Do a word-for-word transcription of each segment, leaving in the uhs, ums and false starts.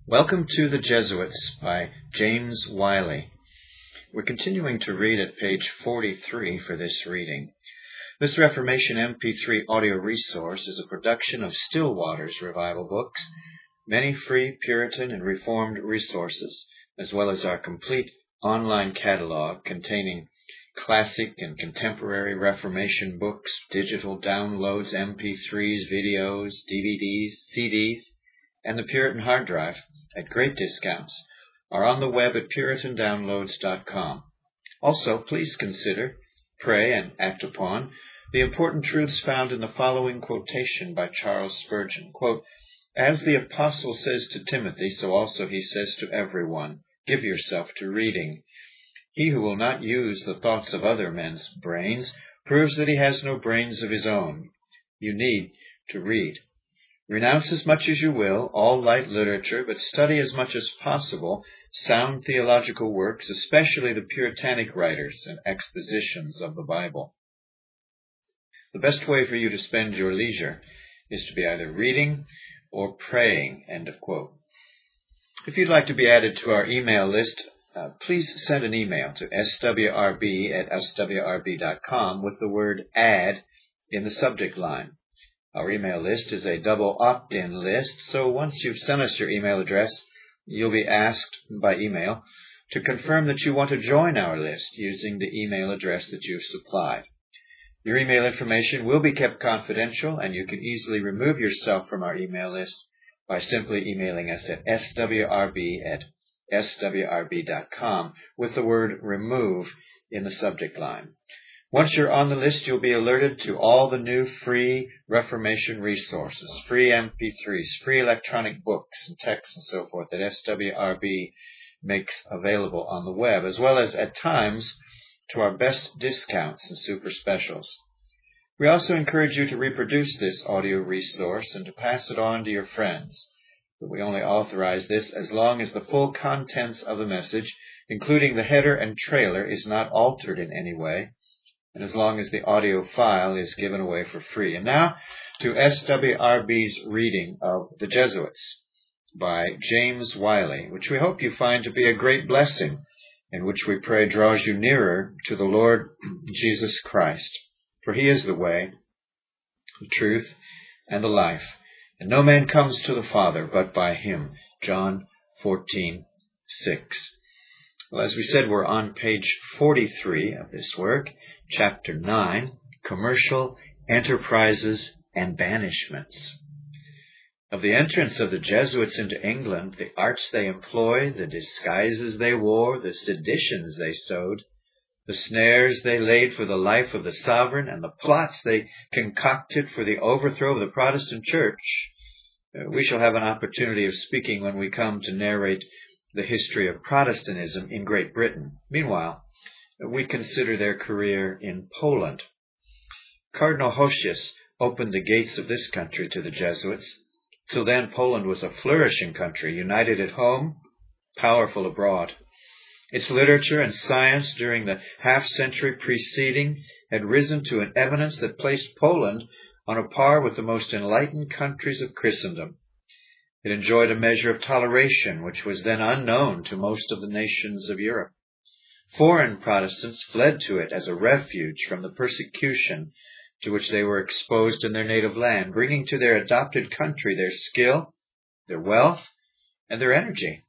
Welcome to The Jesuits by James Wiley. We're continuing to read at page forty-three for this reading. This Reformation M P three audio resource is a production of Still Waters Revival Books, many free Puritan and Reformed resources, as well as our complete online catalog containing classic and contemporary Reformation books, digital downloads, M P threes, videos, D V Ds, C Ds, and the Puritan hard drive at great discounts are on the web at puritan downloads dot com. Also, please consider, pray, and act upon the important truths found in the following quotation by Charles Spurgeon. Quote, "As the apostle says to Timothy, so also he says to everyone, give yourself to reading. He who will not use the thoughts of other men's brains proves that he has no brains of his own. You need to read. Renounce as much as you will all light literature, but study as much as possible sound theological works, especially the Puritanic writers and expositions of the Bible. The best way for you to spend your leisure is to be either reading or praying." End of quote. If you'd like to be added to our email list, uh, please send an email to s w r b at s w r b dot com with the word add in the subject line. Our email list is a double opt-in list, so once you've sent us your email address, you'll be asked by email to confirm that you want to join our list using the email address that you've supplied. Your email information will be kept confidential, and you can easily remove yourself from our email list by simply emailing us at s w r b at s w r b dot com with the word remove in the subject line. Once you're on the list, you'll be alerted to all the new free Reformation resources, free M P threes, free electronic books and texts and so forth that S W R B makes available on the web, as well as, at times, to our best discounts and super specials. We also encourage you to reproduce this audio resource and to pass it on to your friends. But we only authorize this as long as the full contents of the message, including the header and trailer, is not altered in any way, and as long as the audio file is given away for free. And now to S W R B's reading of The Jesuits by James Wiley, which we hope you find to be a great blessing, and which we pray draws you nearer to the Lord Jesus Christ. For he is the way, the truth, and the life, and no man comes to the Father but by him. John fourteen six. Well, as we said, we're on page forty-three of this work, chapter nine, Commercial Enterprises and Banishments. Of the entrance of the Jesuits into England, the arts they employed, the disguises they wore, the seditions they sowed, the snares they laid for the life of the sovereign, and the plots they concocted for the overthrow of the Protestant Church, we shall have an opportunity of speaking when we come to narrate the history of Protestantism in Great Britain. Meanwhile, we consider their career in Poland. Cardinal Hosius opened the gates of this country to the Jesuits. Till then, Poland was a flourishing country, united at home, powerful abroad. Its literature and science during the half-century preceding had risen to an eminence that placed Poland on a par with the most enlightened countries of Christendom. It enjoyed a measure of toleration which was then unknown to most of the nations of Europe. Foreign Protestants fled to it as a refuge from the persecution to which they were exposed in their native land, bringing to their adopted country their skill, their wealth, and their energy.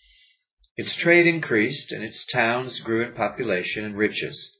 Its trade increased, and its towns grew in population and riches.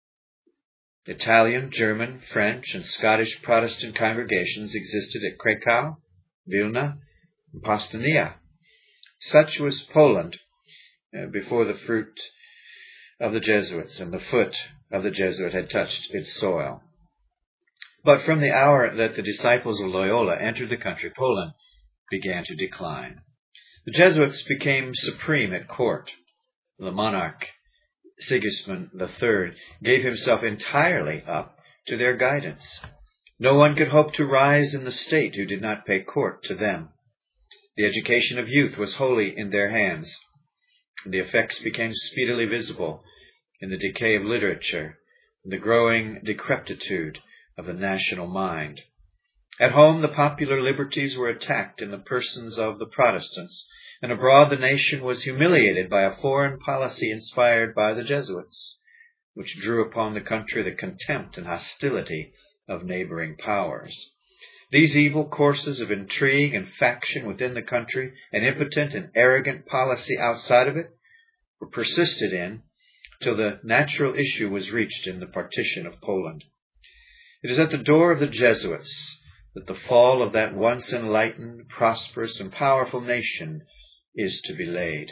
Italian, German, French, and Scottish Protestant congregations existed at Krakow, Vilna, and Postonia. Such was Poland uh, before the fruit of the Jesuits and the foot of the Jesuit had touched its soil. But from the hour that the disciples of Loyola entered the country, Poland began to decline. The Jesuits became supreme at court. The monarch, Sigismund the Third, gave himself entirely up to their guidance. No one could hope to rise in the state who did not pay court to them. The education of youth was wholly in their hands. The effects became speedily visible in the decay of literature and the growing decrepitude of the national mind. At home, the popular liberties were attacked in the persons of the Protestants, and abroad the nation was humiliated by a foreign policy inspired by the Jesuits, which drew upon the country the contempt and hostility of neighboring powers. These evil courses of intrigue and faction within the country, and impotent and arrogant policy outside of it, were persisted in till the natural issue was reached in the partition of Poland. It is at the door of the Jesuits that the fall of that once enlightened, prosperous, and powerful nation is to be laid.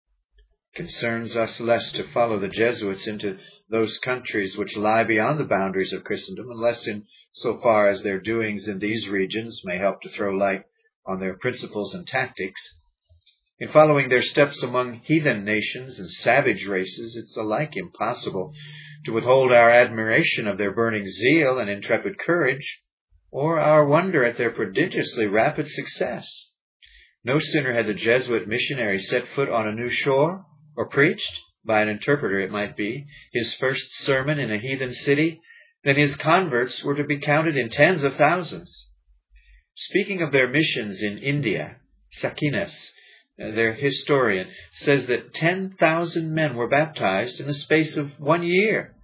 It concerns us less to follow the Jesuits into those countries which lie beyond the boundaries of Christendom, unless in so far as their doings in these regions may help to throw light on their principles and tactics. In following their steps among heathen nations and savage races, it's alike impossible to withhold our admiration of their burning zeal and intrepid courage, or our wonder at their prodigiously rapid success. No sooner had the Jesuit missionary set foot on a new shore, or preached, by an interpreter it might be, his first sermon in a heathen city, than his converts were to be counted in tens of thousands. Speaking of their missions in India, Sakinas, their historian, says that ten thousand men were baptized in the space of one year.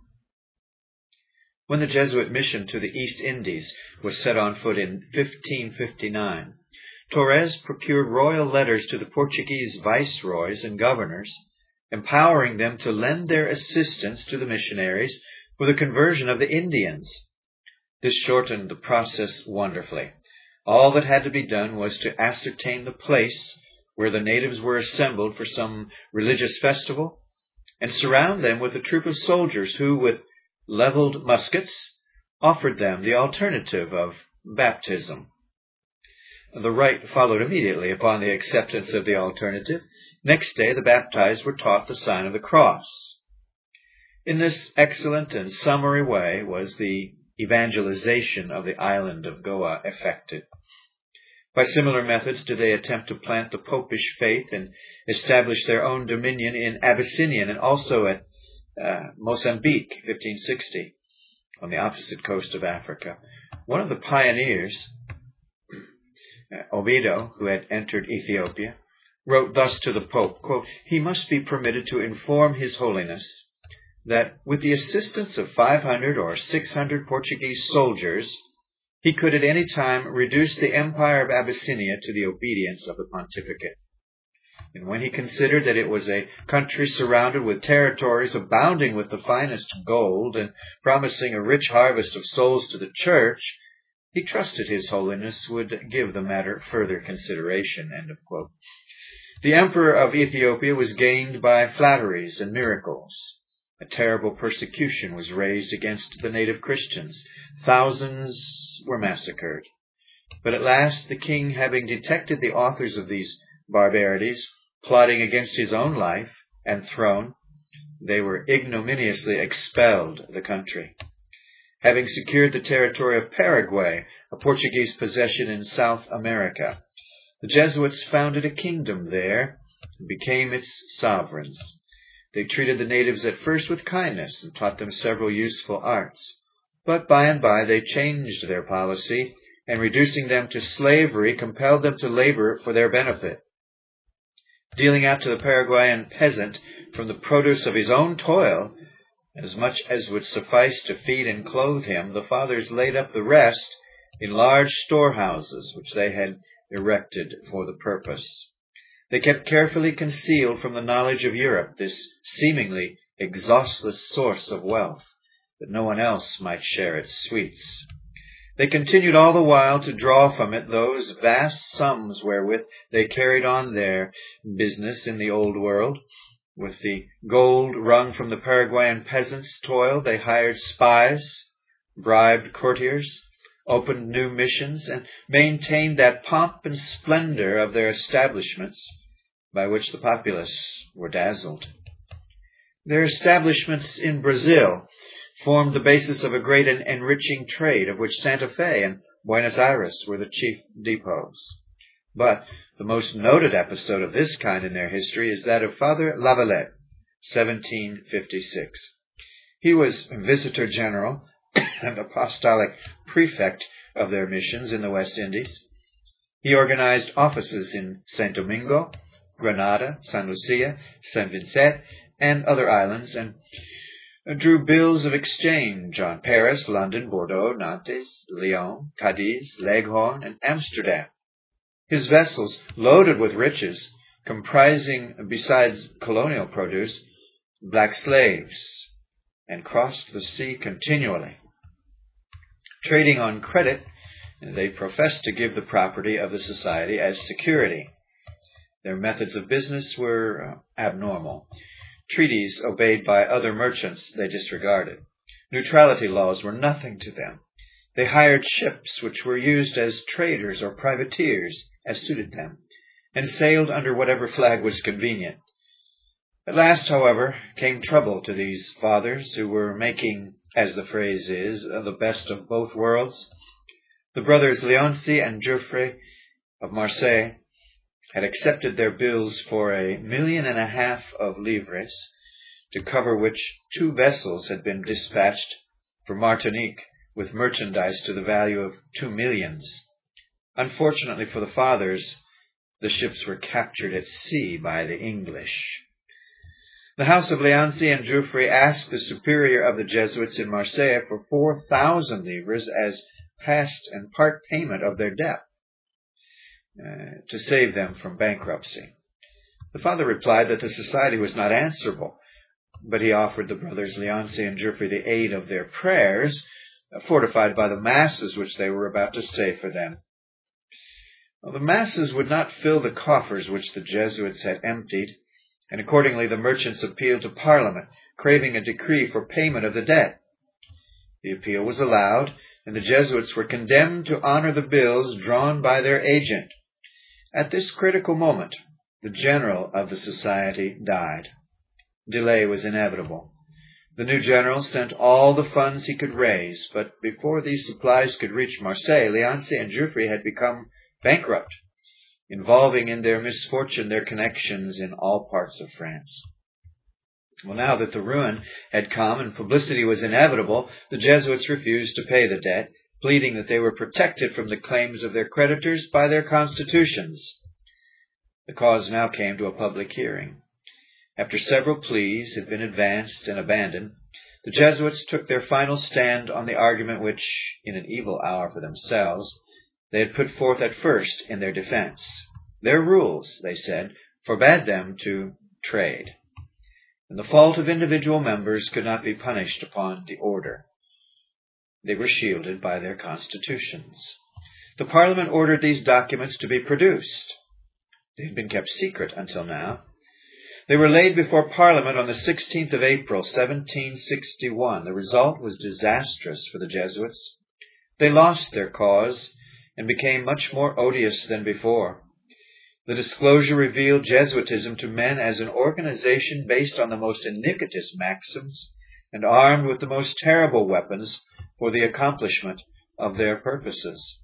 When the Jesuit mission to the East Indies was set on foot in fifteen fifty-nine, Torres procured royal letters to the Portuguese viceroys and governors, empowering them to lend their assistance to the missionaries for the conversion of the Indians. This shortened the process wonderfully. All that had to be done was to ascertain the place where the natives were assembled for some religious festival, and surround them with a troop of soldiers who, with leveled muskets, offered them the alternative of baptism. The rite followed immediately upon the acceptance of the alternative. Next day the baptized were taught the sign of the cross. In this excellent and summary way was the evangelization of the island of Goa effected. By similar methods did they attempt to plant the popish faith and establish their own dominion in Abyssinia and also at uh, Mozambique, fifteen sixty, on the opposite coast of Africa. One of the pioneers, uh, Oviedo, who had entered Ethiopia, wrote thus to the Pope, quote, "He must be permitted to inform His Holiness that with the assistance of five hundred or six hundred Portuguese soldiers, he could at any time reduce the empire of Abyssinia to the obedience of the pontificate. And when he considered that it was a country surrounded with territories abounding with the finest gold and promising a rich harvest of souls to the church, he trusted His Holiness would give the matter further consideration." End of quote. The Emperor of Ethiopia was gained by flatteries and miracles. A terrible persecution was raised against the native Christians. Thousands were massacred. But at last the king, having detected the authors of these barbarities, plotting against his own life and throne, they were ignominiously expelled the country. Having secured the territory of Paraguay, a Portuguese possession in South America, the Jesuits founded a kingdom there and became its sovereigns. They treated the natives at first with kindness and taught them several useful arts. But by and by they changed their policy, and reducing them to slavery, compelled them to labor for their benefit. Dealing out to the Paraguayan peasant from the produce of his own toil, as much as would suffice to feed and clothe him, the fathers laid up the rest in large storehouses which they had erected for the purpose. They kept carefully concealed from the knowledge of Europe this seemingly exhaustless source of wealth, that no one else might share its sweets. They continued all the while to draw from it those vast sums wherewith they carried on their business in the old world. With the gold wrung from the Paraguayan peasants' toil, they hired spies, bribed courtiers, opened new missions, and maintained that pomp and splendor of their establishments by which the populace were dazzled. Their establishments in Brazil formed the basis of a great and enriching trade, of which Santa Fe and Buenos Aires were the chief depots. But the most noted episode of this kind in their history is that of Father Lavalette, seventeen fifty-six. He was Visitor General and Apostolic Prefect of their missions in the West Indies. He organized offices in Saint Domingo, Grenada, San Lucia, Saint Vincent, and other islands, and drew bills of exchange on Paris, London, Bordeaux, Nantes, Lyon, Cadiz, Leghorn, and Amsterdam. His vessels, loaded with riches, comprising, besides colonial produce, black slaves, and crossed the sea continually. Trading on credit, they professed to give the property of the society as security. Their methods of business were abnormal. Treaties obeyed by other merchants they disregarded. Neutrality laws were nothing to them. They hired ships which were used as traders or privateers as suited them, and sailed under whatever flag was convenient. At last, however, came trouble to these fathers who were making, as the phrase is, the best of both worlds. The brothers Leonci and Geoffrey of Marseille had accepted their bills for a million and a half of livres, to cover which two vessels had been dispatched for Martinique with merchandise to the value of two millions. Unfortunately for the fathers, the ships were captured at sea by the English. The house of Leonci and Geoffrey asked the superior of the Jesuits in Marseille for four thousand livres as past and part payment of their debt, uh, to save them from bankruptcy. The father replied that the society was not answerable, but he offered the brothers Leonci and Geoffrey the aid of their prayers, uh, fortified by the masses which they were about to say for them. Well, the masses would not fill the coffers which the Jesuits had emptied, and accordingly the merchants appealed to Parliament, craving a decree for payment of the debt. The appeal was allowed, and the Jesuits were condemned to honor the bills drawn by their agent. At this critical moment, the general of the society died. Delay was inevitable. The new general sent all the funds he could raise, but before these supplies could reach Marseille, Leonci and Geoffrey had become bankrupt, involving in their misfortune their connections in all parts of France. Well, now that the ruin had come and publicity was inevitable, the Jesuits refused to pay the debt, pleading that they were protected from the claims of their creditors by their constitutions. The cause now came to a public hearing. After several pleas had been advanced and abandoned, the Jesuits took their final stand on the argument which, in an evil hour for themselves, they had put forth at first in their defense. Their rules, they said, forbade them to trade, and the fault of individual members could not be punished upon the order. They were shielded by their constitutions. The Parliament ordered these documents to be produced. They had been kept secret until now. They were laid before Parliament on the sixteenth of April, seventeen sixty-one. The result was disastrous for the Jesuits. They lost their cause and became much more odious than before. The disclosure revealed Jesuitism to men as an organization based on the most iniquitous maxims and armed with the most terrible weapons for the accomplishment of their purposes,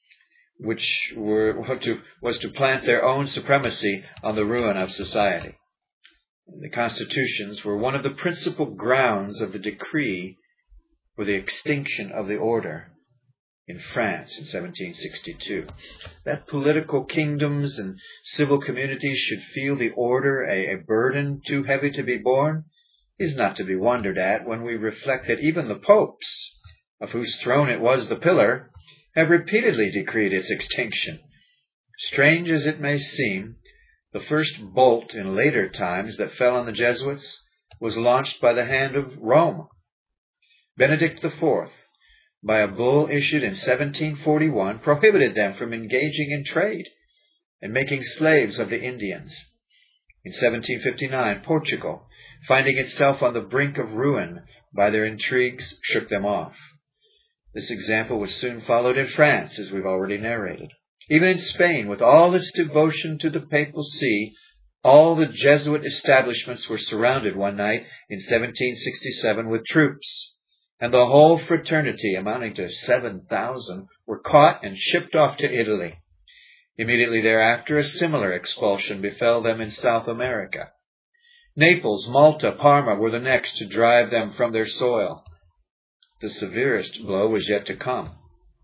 which were to, was to plant their own supremacy on the ruin of society. The constitutions were one of the principal grounds of the decree for the extinction of the order in France in seventeen sixty-two. That political kingdoms and civil communities should feel the order a, a burden too heavy to be borne is not to be wondered at when we reflect that even the popes, of whose throne it was the pillar, have repeatedly decreed its extinction. Strange as it may seem, the first bolt in later times that fell on the Jesuits was launched by the hand of Rome. Benedict the Fourth, by a bull issued in seventeen forty-one, prohibited them from engaging in trade and making slaves of the Indians. In seventeen fifty-nine, Portugal, finding itself on the brink of ruin by their intrigues, shook them off. This example was soon followed in France, as we've already narrated. Even in Spain, with all its devotion to the papal see, all the Jesuit establishments were surrounded one night in seventeen sixty-seven with troops, and the whole fraternity, amounting to seven thousand, were caught and shipped off to Italy. Immediately thereafter, a similar expulsion befell them in South America. Naples, Malta, Parma were the next to drive them from their soil. The severest blow was yet to come.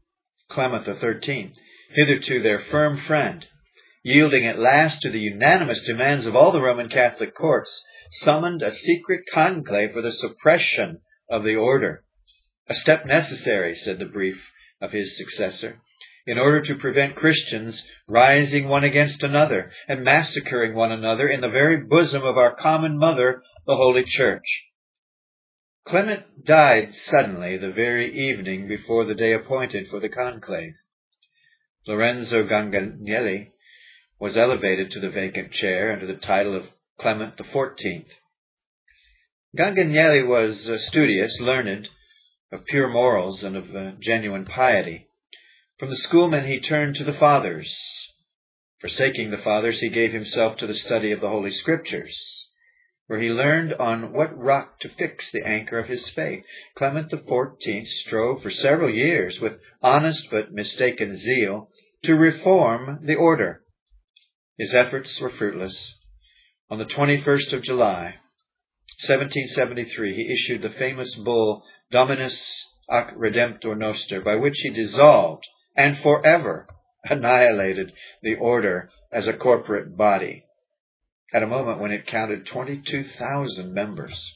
Clement the Thirteenth, hitherto their firm friend, yielding at last to the unanimous demands of all the Roman Catholic courts, summoned a secret conclave for the suppression of the order. A step necessary, said the brief of his successor, in order to prevent Christians rising one against another and massacring one another in the very bosom of our common mother, the Holy Church. Clement died suddenly the very evening before the day appointed for the conclave. Lorenzo Ganganelli was elevated to the vacant chair under the title of Clement the Fourteenth. Ganganelli was uh, studious, learned, of pure morals and of uh, genuine piety. From the schoolmen he turned to the Fathers. Forsaking the Fathers, he gave himself to the study of the Holy Scriptures, where he learned on what rock to fix the anchor of his faith. Clement the Fourteenth strove for several years with honest but mistaken zeal to reform the order. His efforts were fruitless. On the twenty-first of July, seventeen seventy-three, he issued the famous bull Dominus ac Redemptor Noster, by which he dissolved and forever annihilated the order as a corporate body, at a moment when it counted twenty-two thousand members.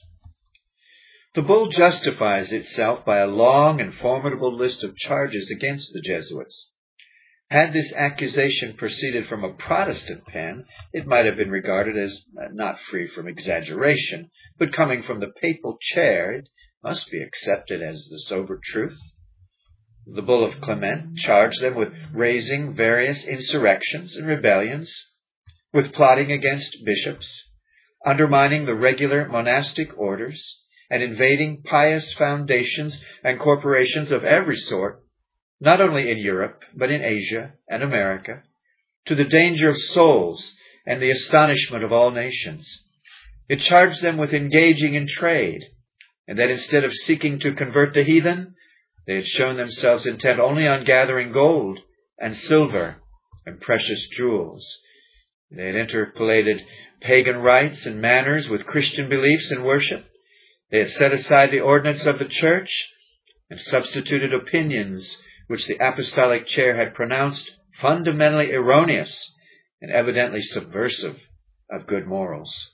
The bull justifies itself by a long and formidable list of charges against the Jesuits. Had this accusation proceeded from a Protestant pen, it might have been regarded as not free from exaggeration, but coming from the papal chair, it must be accepted as the sober truth. The bull of Clement charged them with raising various insurrections and rebellions, with plotting against bishops, undermining the regular monastic orders, and invading pious foundations and corporations of every sort, not only in Europe, but in Asia and America, to the danger of souls and the astonishment of all nations. It charged them with engaging in trade, and that instead of seeking to convert the heathen, they had shown themselves intent only on gathering gold and silver and precious jewels. They had interpolated pagan rites and manners with Christian beliefs and worship. They had set aside the ordinance of the Church and substituted opinions which the apostolic chair had pronounced fundamentally erroneous and evidently subversive of good morals.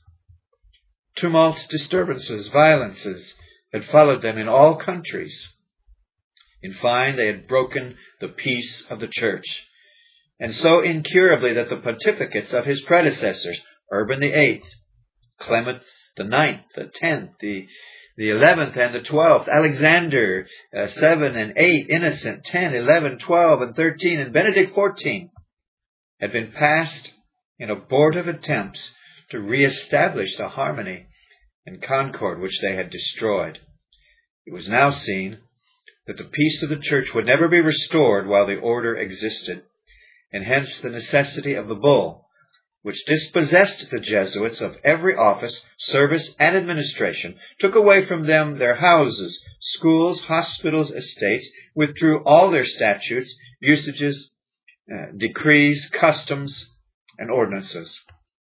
Tumults, disturbances, violences had followed them in all countries. In fine, they had broken the peace of the Church, and so incurably that the pontificates of his predecessors, Urban the Eighth, Clement the Ninth, the Tenth, the the Eleventh and the Twelfth, Alexander, uh, Seven and Eight, Innocent, Ten, Eleven, Twelve, and Thirteen, and Benedict Fourteen, had been passed in abortive attempts to reestablish the harmony and concord which they had destroyed. It was now seen that the peace of the Church would never be restored while the order existed, and hence the necessity of the bull, which dispossessed the Jesuits of every office, service, and administration, took away from them their houses, schools, hospitals, estates, withdrew all their statutes, usages, uh, decrees, customs, and ordinances,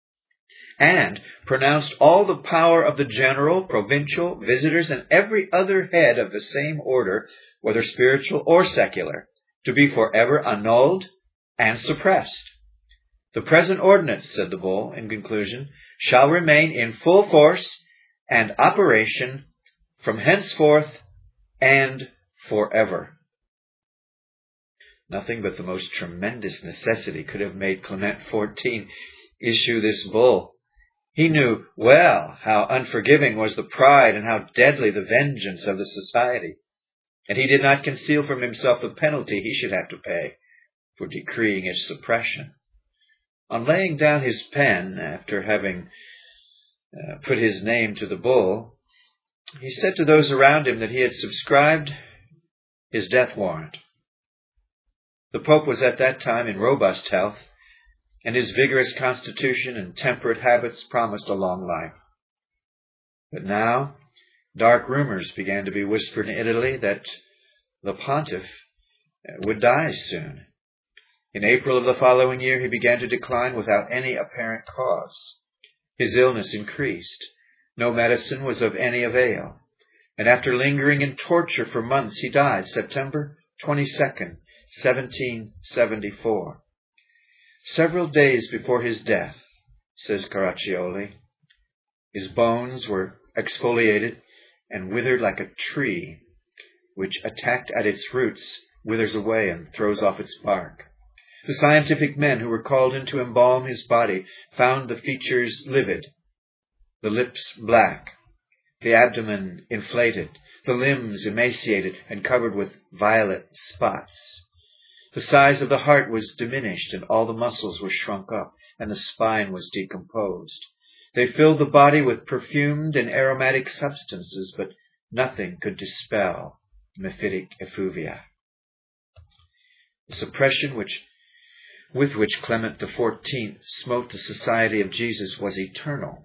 and pronounced all the power of the general, provincial, visitors, and every other head of the same order, whether spiritual or secular, to be forever annulled and suppressed. The present ordinance, said the bull, in conclusion, shall remain in full force and operation from henceforth and forever. Nothing but the most tremendous necessity could have made Clement the Fourteenth issue this bull. He knew well how unforgiving was the pride and how deadly the vengeance of the society, and he did not conceal from himself the penalty he should have to pay for decreeing its suppression. On laying down his pen, after having uh, put his name to the bull, he said to those around him that he had subscribed his death warrant. The Pope was at that time in robust health, and his vigorous constitution and temperate habits promised a long life. But now, dark rumors began to be whispered in Italy that the pontiff would die soon. In April of the following year, he began to decline without any apparent cause. His illness increased. No medicine was of any avail. And after lingering in torture for months, he died September twenty-second, seventeen seventy-four. Several days before his death, says Caraccioli, his bones were exfoliated and withered like a tree, which, attacked at its roots, withers away and throws off its bark. The scientific men who were called in to embalm his body found the features livid, the lips black, the abdomen inflated, the limbs emaciated and covered with violet spots. The size of the heart was diminished, and all the muscles were shrunk up, and the spine was decomposed. They filled the body with perfumed and aromatic substances, but nothing could dispel mephitic effluvia. The suppression which, with which Clement the Fourteenth smote the Society of Jesus was eternal.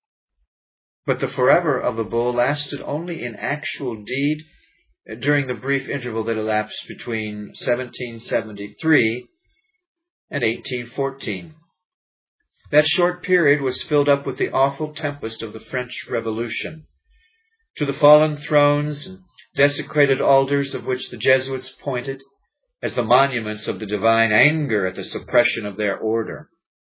But the forever of the bull lasted only in actual deed during the brief interval that elapsed between seventeen seventy-three and eighteen fourteen. That short period was filled up with the awful tempest of the French Revolution. To the fallen thrones and desecrated altars of which the Jesuits pointed as the monuments of the divine anger at the suppression of their order.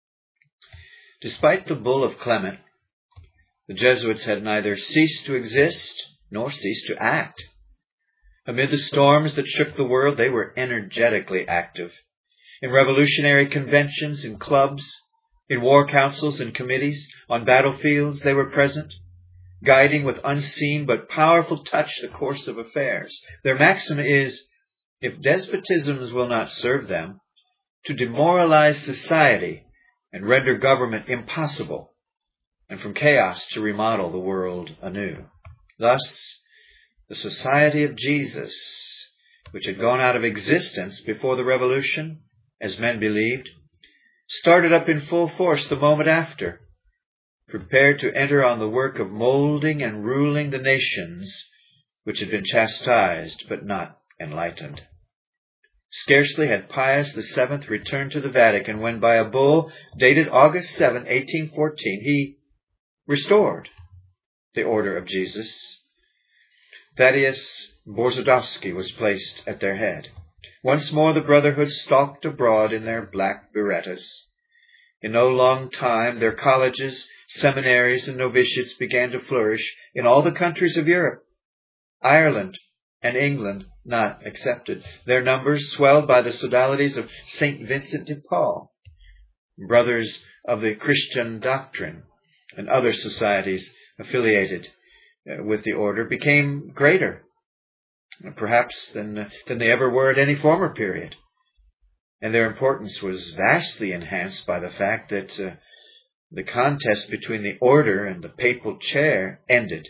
Despite the bull of Clement, the Jesuits had neither ceased to exist nor ceased to act. Amid the storms that shook the world, they were energetically active. In revolutionary conventions, in clubs, in war councils and committees, on battlefields, they were present, guiding with unseen but powerful touch the course of affairs. Their maxim is, if despotisms will not serve them, to demoralize society and render government impossible, and from chaos to remodel the world anew. Thus, the Society of Jesus, which had gone out of existence before the Revolution, as men believed, started up in full force the moment after, prepared to enter on the work of molding and ruling the nations which had been chastised but not enlightened. Scarcely had Pius the Seventh returned to the Vatican when, by a bull dated August seventh, eighteen fourteen, he restored the Order of Jesus. Thaddeus Borzadowski was placed at their head. Once more the Brotherhood stalked abroad in their black birrettas. In no long time their colleges, seminaries, and novitiates began to flourish in all the countries of Europe, Ireland and England not excepted. Their numbers swelled by the sodalities of Saint Vincent de Paul, Brothers of the Christian Doctrine, and other societies affiliated with the order became greater, perhaps, than, than they ever were at any former period. And their importance was vastly enhanced by the fact that uh, the contest between the order and the papal chair ended,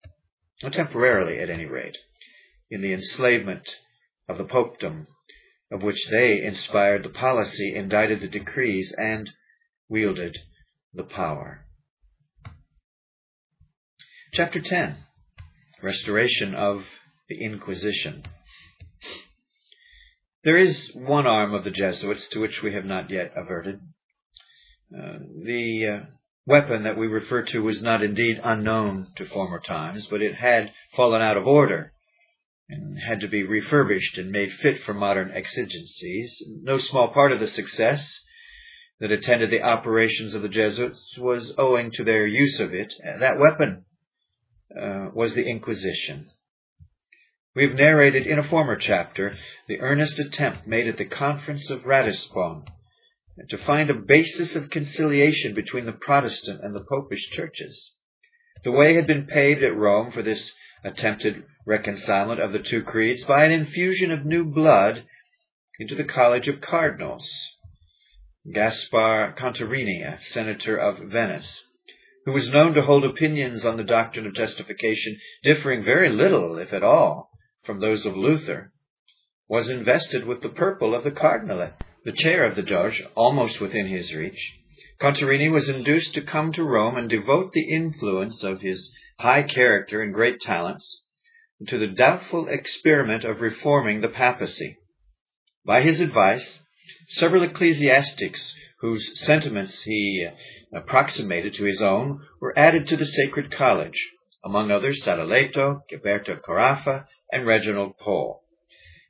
temporarily at any rate, in the enslavement of the popedom, of which they inspired the policy, indicted the decrees, and wielded the power. Chapter ten. Restoration of the Inquisition. There is one arm of the Jesuits to which we have not yet adverted. Uh, the uh, weapon that we refer to was not indeed unknown to former times, but it had fallen out of order and had to be refurbished and made fit for modern exigencies. No small part of the success that attended the operations of the Jesuits was owing to their use of it. That weapon uh, was the Inquisition. We have narrated in a former chapter the earnest attempt made at the Conference of Ratisbon to find a basis of conciliation between the Protestant and the Popish churches. The way had been paved at Rome for this attempted reconcilement of the two creeds by an infusion of new blood into the College of Cardinals. Gaspar Contarini, a senator of Venice, who was known to hold opinions on the doctrine of justification differing very little, if at all, from those of Luther, was invested with the purple of the cardinalate, the chair of the Doge, almost within his reach. Contarini was induced to come to Rome and devote the influence of his high character and great talents to the doubtful experiment of reforming the papacy. By his advice, several ecclesiastics whose sentiments he approximated to his own were added to the Sacred College, among others Sadoleto, Gilberto Carafa, and Reginald Pole.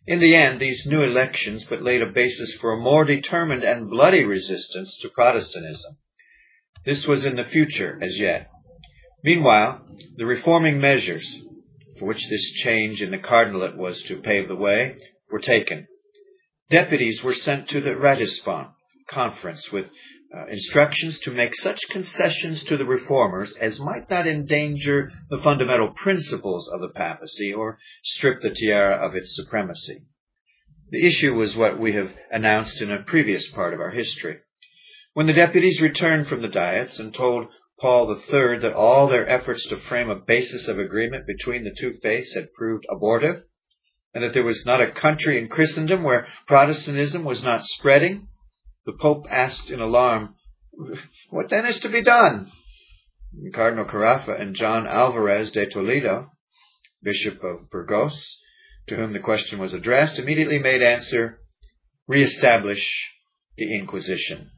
In the end, these new elections but laid a basis for a more determined and bloody resistance to Protestantism. This was in the future as yet. Meanwhile, the reforming measures, for which this change in the cardinalate was to pave the way, were taken. Deputies were sent to the Ratisbon conference with uh, instructions to make such concessions to the reformers as might not endanger the fundamental principles of the papacy or strip the tiara of its supremacy. The issue was what we have announced in a previous part of our history. When the deputies returned from the diets and told Paul the Third that all their efforts to frame a basis of agreement between the two faiths had proved abortive, and that there was not a country in Christendom where Protestantism was not spreading, the Pope asked in alarm, "What then is to be done?" And Cardinal Carafa and John Alvarez de Toledo, Bishop of Burgos, to whom the question was addressed, immediately made answer, "Re-establish the Inquisition."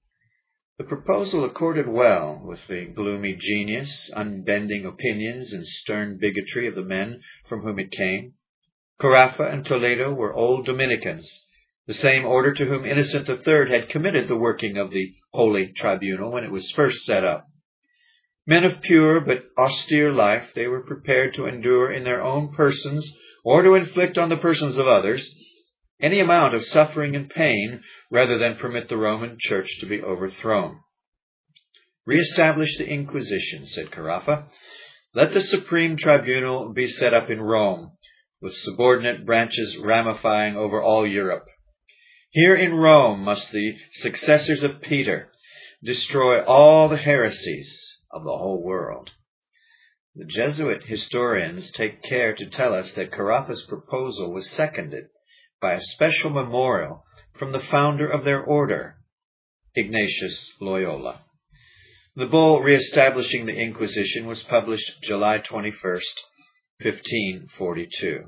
The proposal accorded well with the gloomy genius, unbending opinions, and stern bigotry of the men from whom it came. Carafa and Toledo were old Dominicans, the same order to whom Innocent the Third had committed the working of the Holy Tribunal when it was first set up. Men of pure but austere life, they were prepared to endure in their own persons or to inflict on the persons of others any amount of suffering and pain rather than permit the Roman Church to be overthrown. "Re-establish the Inquisition," said Carafa. "Let the Supreme Tribunal be set up in Rome, with subordinate branches ramifying over all Europe. Here in Rome must the successors of Peter destroy all the heresies of the whole world." The Jesuit historians take care to tell us that Carafa's proposal was seconded by a special memorial from the founder of their order, Ignatius Loyola. The bull re-establishing the Inquisition was published July twenty-first, fifteen forty-two.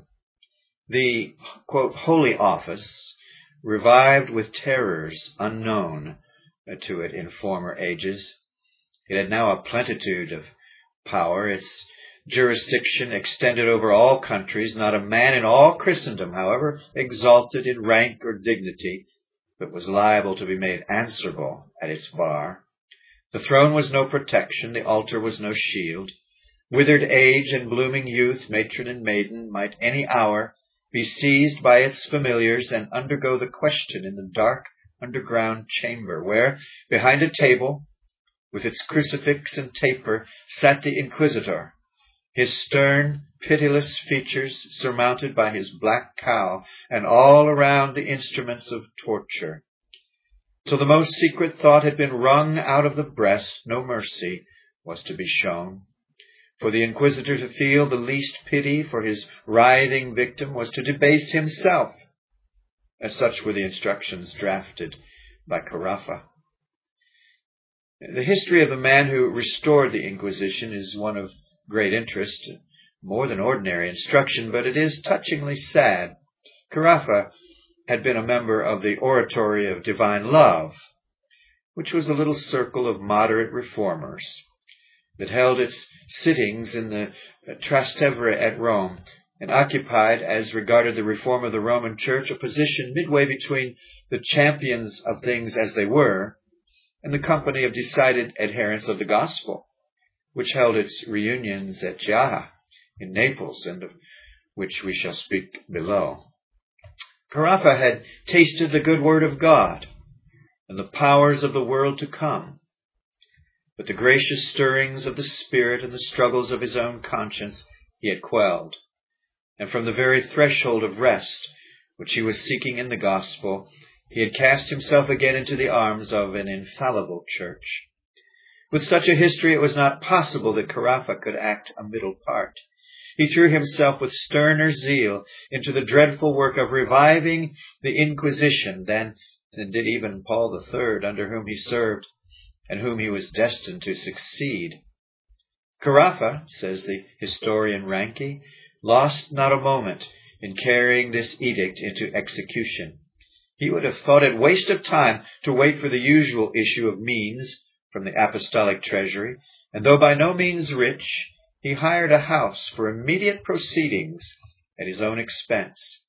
The, quote, Holy Office, revived with terrors unknown to it in former ages. It had now a plenitude of power. Its jurisdiction extended over all countries. Not a man in all Christendom, however exalted in rank or dignity, but was liable to be made answerable at its bar. The throne was no protection, the altar was no shield. Withered age and blooming youth, matron and maiden, might any hour be seized by its familiars and undergo the question in the dark underground chamber, where, behind a table, with its crucifix and taper, sat the inquisitor, his stern, pitiless features surmounted by his black cowl, and all around the instruments of torture. Till the most secret thought had been wrung out of the breast, no mercy was to be shown. For the inquisitor to feel the least pity for his writhing victim was to debase himself. As such were the instructions drafted by Carafa. The history of the man who restored the Inquisition is one of great interest, more than ordinary instruction, but it is touchingly sad. Carafa had been a member of the Oratory of Divine Love, which was a little circle of moderate reformers that held its sittings in the Trastevere at Rome, and occupied, as regarded the reform of the Roman Church, a position midway between the champions of things as they were and the company of decided adherents of the gospel, which held its reunions at Chiaja in Naples, and of which we shall speak below. Carafa had tasted the good word of God and the powers of the world to come, but the gracious stirrings of the Spirit and the struggles of his own conscience he had quelled, and from the very threshold of rest which he was seeking in the gospel, he had cast himself again into the arms of an infallible church. With such a history, it was not possible that Carafa could act a middle part. He threw himself with sterner zeal into the dreadful work of reviving the Inquisition than, than did even Paul the Third, under whom he served and whom he was destined to succeed. Carafa, says the historian Ranke, lost not a moment in carrying this edict into execution. He would have thought it waste of time to wait for the usual issue of means from the apostolic treasury, and though by no means rich, he hired a house for immediate proceedings at his own expense.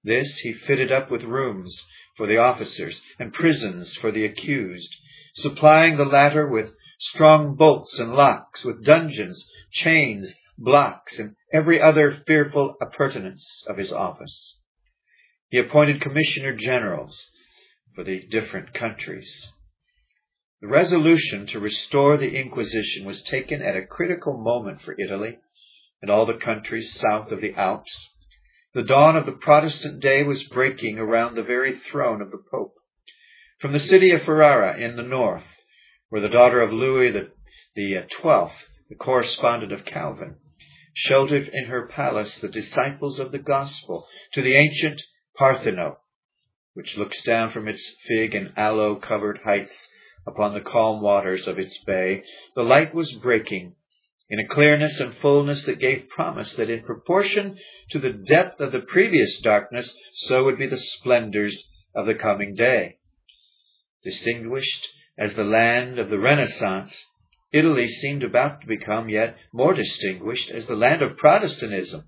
This he fitted up with rooms for the officers and prisons for the accused, supplying the latter with strong bolts and locks, with dungeons, chains, blocks, and every other fearful appurtenance of his office. He appointed commissioner generals for the different countries. The resolution to restore the Inquisition was taken at a critical moment for Italy and all the countries south of the Alps. The dawn of the Protestant day was breaking around the very throne of the Pope. From the city of Ferrara in the north, where the daughter of Louis the, the twelfth, the correspondent of Calvin, sheltered in her palace the disciples of the gospel, to the ancient Partheno, which looks down from its fig and aloe-covered heights upon the calm waters of its bay, the light was breaking in a clearness and fullness that gave promise that in proportion to the depth of the previous darkness, so would be the splendors of the coming day. Distinguished as the land of the Renaissance, Italy seemed about to become yet more distinguished as the land of Protestantism.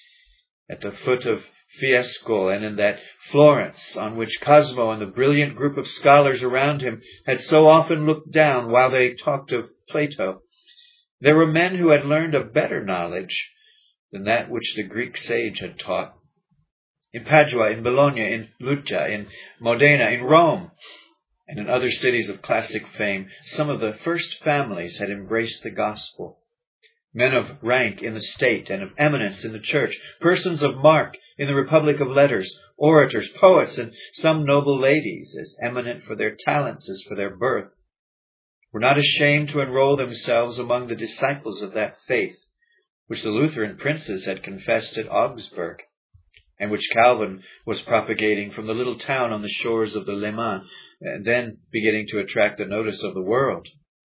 At the foot of Fiesco and in that Florence on which Cosmo and the brilliant group of scholars around him had so often looked down while they talked of Plato, there were men who had learned a better knowledge than that which the Greek sage had taught. In Padua, in Bologna, in Lucca, in Modena, in Rome, and in other cities of classic fame, some of the first families had embraced the gospel. Men of rank in the state and of eminence in the church, persons of mark in the republic of letters, orators, poets, and some noble ladies, as eminent for their talents as for their birth, were not ashamed to enroll themselves among the disciples of that faith which the Lutheran princes had confessed at Augsburg, and which Calvin was propagating from the little town on the shores of the Leman, and then beginning to attract the notice of the world.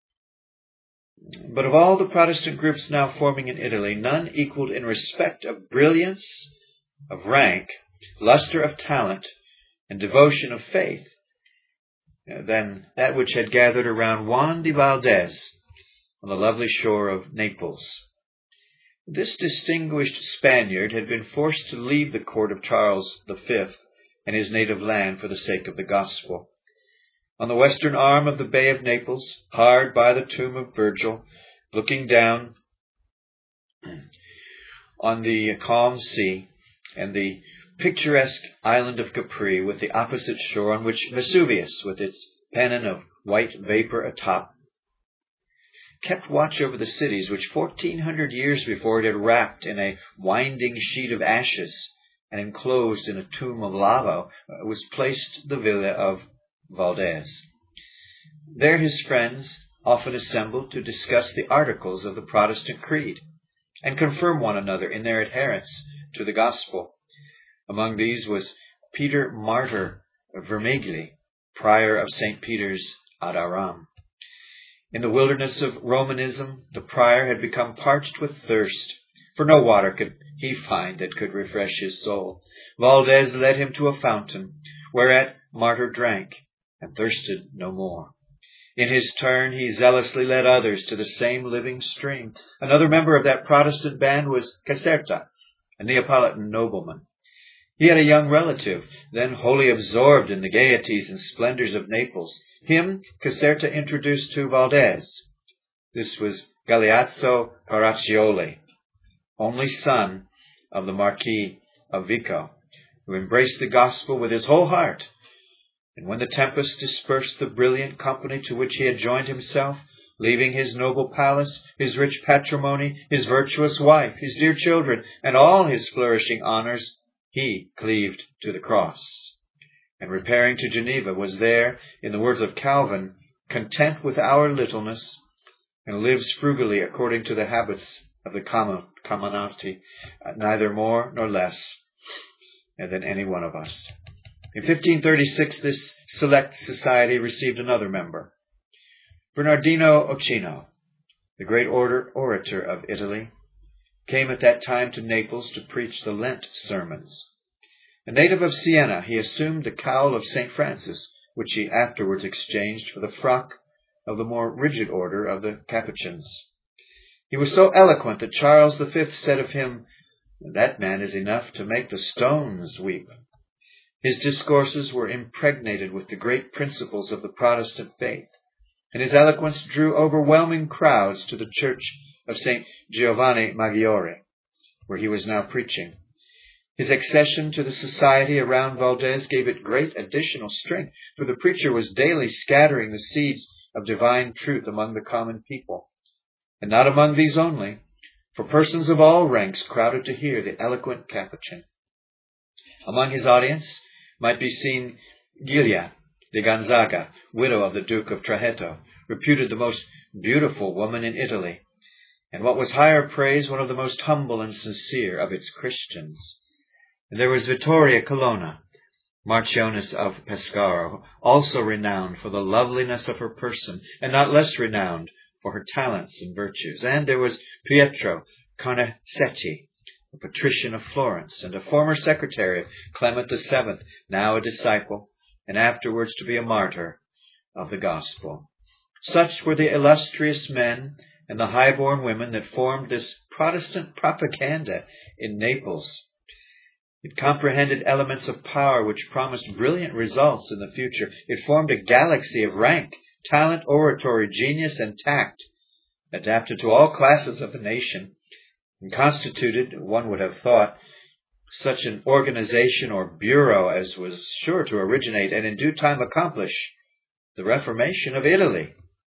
But of all the Protestant groups now forming in Italy, none equaled in respect of brilliance, of rank, luster of talent, and devotion of faith than that which had gathered around Juan de Valdez on the lovely shore of Naples. This distinguished Spaniard had been forced to leave the court of Charles the Fifth and his native land for the sake of the gospel. On the western arm of the Bay of Naples, hard by the tomb of Virgil, looking down on the calm sea and the picturesque island of Capri, with the opposite shore on which Vesuvius, with its pennon of white vapor atop, kept watch over the cities which fourteen hundred years before it had wrapped in a winding sheet of ashes and enclosed in a tomb of lava, was placed the villa of Valdez. There his friends often assembled to discuss the articles of the Protestant creed and confirm one another in their adherence to the gospel. Among these was Peter Martyr Vermigli, prior of Saint Peter's ad Aram. In the wilderness of Romanism, the prior had become parched with thirst, for no water could he find that could refresh his soul. Valdez led him to a fountain, whereat Martyr drank, and thirsted no more. In his turn, he zealously led others to the same living stream. Another member of that Protestant band was Caserta, a Neapolitan nobleman. He had a young relative, then wholly absorbed in the gaieties and splendors of Naples. Him Caserta introduced to Valdez. This was Galeazzo Caraccioli, only son of the Marquis of Vico, who embraced the gospel with his whole heart. And when the tempest dispersed the brilliant company to which he had joined himself, leaving his noble palace, his rich patrimony, his virtuous wife, his dear children, and all his flourishing honors, he cleaved to the cross. And repairing to Geneva, was there, in the words of Calvin, content with our littleness, and lives frugally according to the habits of the commonalty, neither more nor less than any one of us. In fifteen thirty-six, this select society received another member, Bernardino Ochino, the great order, orator of Italy, came at that time to Naples to preach the Lent sermons. A native of Siena, he assumed the cowl of Saint Francis, which he afterwards exchanged for the frock of the more rigid order of the Capuchins. He was so eloquent that Charles the Fifth said of him, "That man is enough to make the stones weep." His discourses were impregnated with the great principles of the Protestant faith, and his eloquence drew overwhelming crowds to the church of Saint Giovanni Maggiore, where he was now preaching. His accession to the society around Valdez gave it great additional strength, for the preacher was daily scattering the seeds of divine truth among the common people. And not among these only, for persons of all ranks crowded to hear the eloquent Capuchin. Among his audience might be seen Giulia de Gonzaga, widow of the Duke of Trajetto, reputed the most beautiful woman in Italy, and what was higher praise, one of the most humble and sincere of its Christians. And there was Vittoria Colonna, Marchioness of Pescara, also renowned for the loveliness of her person, and not less renowned for her talents and virtues. And there was Pietro Carnesetti, a patrician of Florence, and a former secretary of Clement the Seventh, now a disciple, and afterwards to be a martyr of the gospel. Such were the illustrious men and the high-born women that formed this Protestant propaganda in Naples. It comprehended elements of power which promised brilliant results in the future. It formed a galaxy of rank, talent, oratory, genius, and tact, adapted to all classes of the nation, and constituted, one would have thought, such an organization or bureau as was sure to originate and in due time accomplish the Reformation of Italy.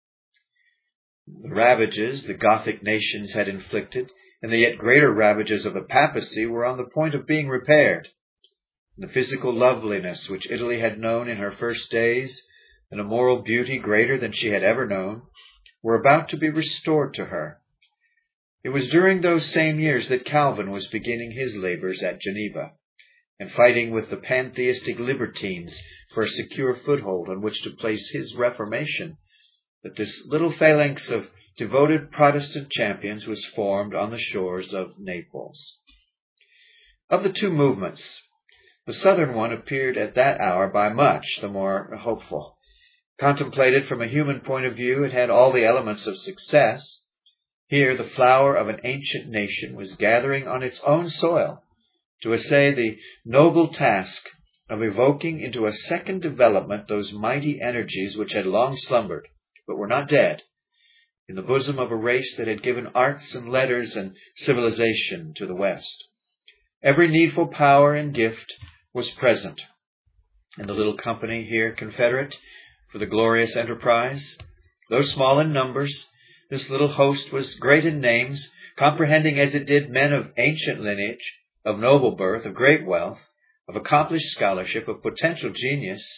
The ravages the Gothic nations had inflicted, and the yet greater ravages of the papacy, were on the point of being repaired. The physical loveliness which Italy had known in her first days, and a moral beauty greater than she had ever known, were about to be restored to her. It was during those same years that Calvin was beginning his labors at Geneva, and fighting with the pantheistic libertines for a secure foothold on which to place his Reformation, that this little phalanx of devoted Protestant champions was formed on the shores of Naples. Of the two movements, the southern one appeared at that hour by much the more hopeful. Contemplated from a human point of view, it had all the elements of success. Here the flower of an ancient nation was gathering on its own soil to essay the noble task of evoking into a second development those mighty energies which had long slumbered, but were not dead, in the bosom of a race that had given arts and letters and civilization to the West. Every needful power and gift was present in the little company here confederate for the glorious enterprise. Though small in numbers, this little host was great in names, comprehending as it did men of ancient lineage, of noble birth, of great wealth, of accomplished scholarship, of potential genius,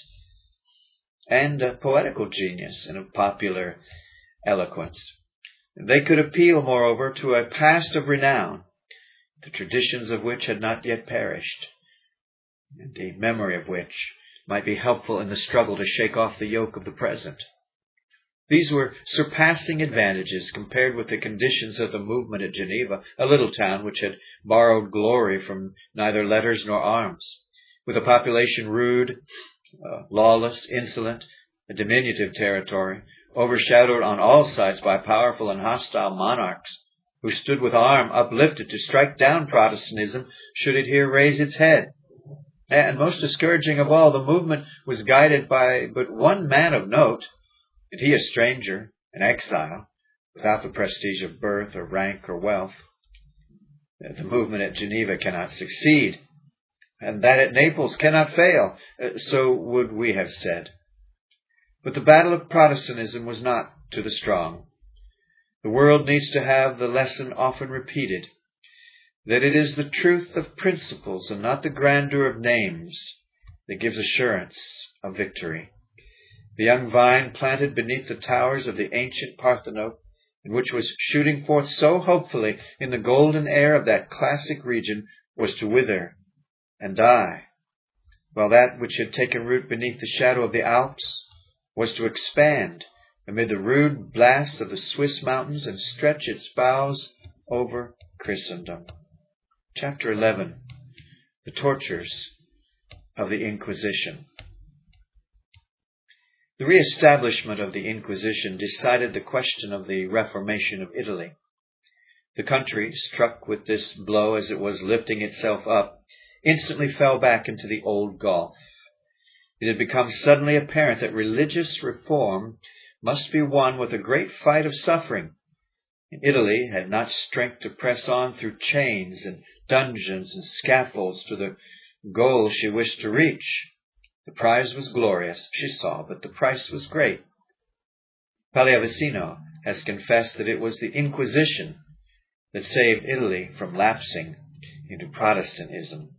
and of poetical genius, and of popular eloquence. They could appeal, moreover, to a past of renown, the traditions of which had not yet perished, and the memory of which might be helpful in the struggle to shake off the yoke of the present. These were surpassing advantages compared with the conditions of the movement at Geneva, a little town which had borrowed glory from neither letters nor arms, with a population rude, uh, lawless, insolent, a diminutive territory, overshadowed on all sides by powerful and hostile monarchs, who stood with arm uplifted to strike down Protestantism should it here raise its head. And most discouraging of all, the movement was guided by but one man of note, and he a stranger, an exile, without the prestige of birth or rank or wealth. The movement at Geneva cannot succeed, and that at Naples cannot fail, so would we have said. But the battle of Protestantism was not to the strong. The world needs to have the lesson often repeated, that it is the truth of principles and not the grandeur of names that gives assurance of victory. The young vine planted beneath the towers of the ancient Parthenope, and which was shooting forth so hopefully in the golden air of that classic region, was to wither and die, while that which had taken root beneath the shadow of the Alps was to expand amid the rude blast of the Swiss mountains and stretch its boughs over Christendom. Chapter eleven. The Tortures of the Inquisition. The re-establishment of the Inquisition decided the question of the Reformation of Italy. The country, struck with this blow as it was lifting itself up, instantly fell back into the old gulf. It had become suddenly apparent that religious reform must be won with a great fight of suffering. Italy had not strength to press on through chains and dungeons and scaffolds to the goal she wished to reach. The prize was glorious, she saw, but the price was great. Pallavicino has confessed that it was the Inquisition that saved Italy from lapsing into Protestantism.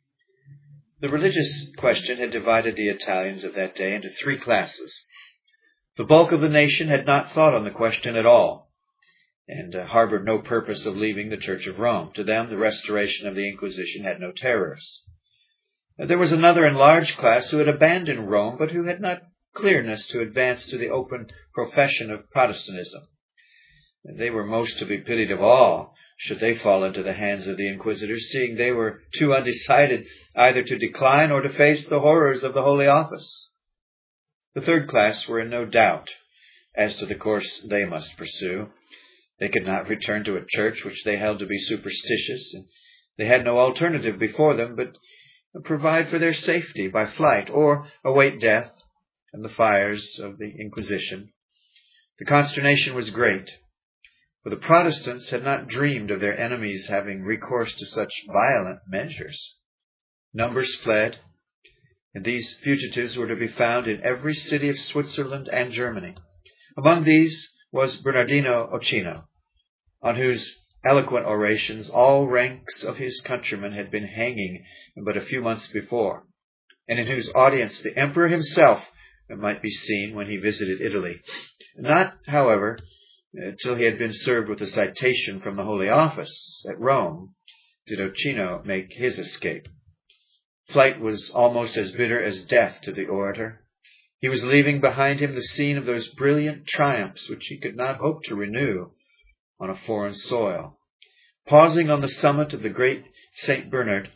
The religious question had divided the Italians of that day into three classes. The bulk of the nation had not thought on the question at all, and uh, harbored no purpose of leaving the Church of Rome. To them, the restoration of the Inquisition had no terrors. There was another and large class who had abandoned Rome, but who had not clearness to advance to the open profession of Protestantism. They were most to be pitied of all, should they fall into the hands of the inquisitors, seeing they were too undecided either to decline or to face the horrors of the Holy Office. The third class were in no doubt as to the course they must pursue. They could not return to a church which they held to be superstitious, and they had no alternative before them but provide for their safety by flight or await death and the fires of the Inquisition. The consternation was great, for the Protestants had not dreamed of their enemies having recourse to such violent measures. Numbers fled, and these fugitives were to be found in every city of Switzerland and Germany. Among these was Bernardino Ochino, on whose eloquent orations all ranks of his countrymen had been hanging but a few months before, and in whose audience the emperor himself might be seen when he visited Italy. Not, however, till he had been served with a citation from the Holy Office at Rome did Ochino make his escape. Flight was almost as bitter as death to the orator. He was leaving behind him the scene of those brilliant triumphs which he could not hope to renew on a foreign soil. Pausing on the summit of the great Saint Bernard,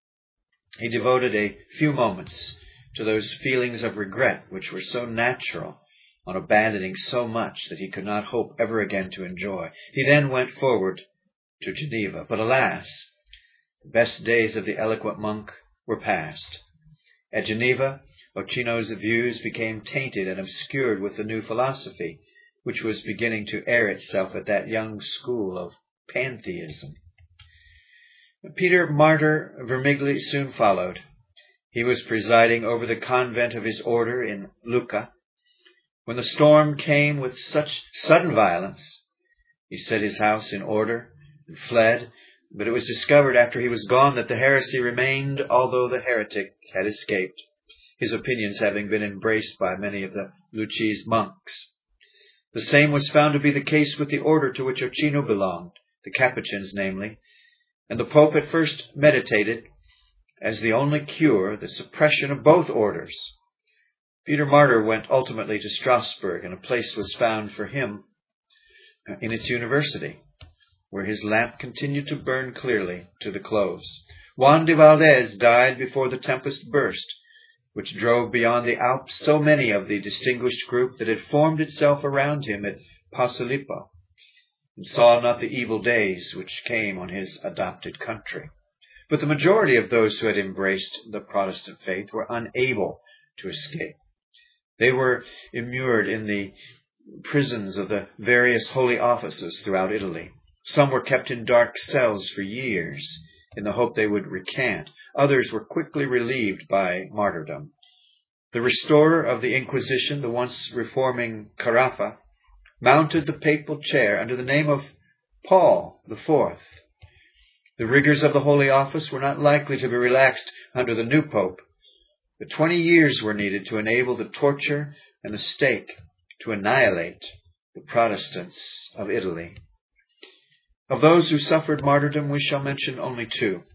he devoted a few moments to those feelings of regret which were so natural on abandoning so much that he could not hope ever again to enjoy. He then went forward to Geneva. But alas, the best days of the eloquent monk were past. At Geneva, Ochino's views became tainted and obscured with the new philosophy, which was beginning to air itself at that young school of pantheism. Peter Martyr Vermigli soon followed. He was presiding over the convent of his order in Lucca. When the storm came with such sudden violence, he set his house in order and fled, but it was discovered after he was gone that the heresy remained, although the heretic had escaped, his opinions having been embraced by many of the Lucchese monks. The same was found to be the case with the order to which Ochino belonged, the Capuchins namely, and the Pope at first meditated, as the only cure, the suppression of both orders. Peter Martyr went ultimately to Strasbourg, and a place was found for him in its university, where his lamp continued to burn clearly to the close. Juan de Valdez died before the tempest burst, which drove beyond the Alps so many of the distinguished group that had formed itself around him at Posillipo, and saw not the evil days which came on his adopted country. But the majority of those who had embraced the Protestant faith were unable to escape. They were immured in the prisons of the various holy offices throughout Italy. Some were kept in dark cells for years in the hope they would recant. Others were quickly relieved by martyrdom. The restorer of the Inquisition, the once reforming Carafa, mounted the papal chair under the name of Paul the Fourth. The rigors of the Holy Office were not likely to be relaxed under the new pope, but twenty years were needed to enable the torture and the stake to annihilate the Protestants of Italy. Of those who suffered martyrdom, we shall mention only two.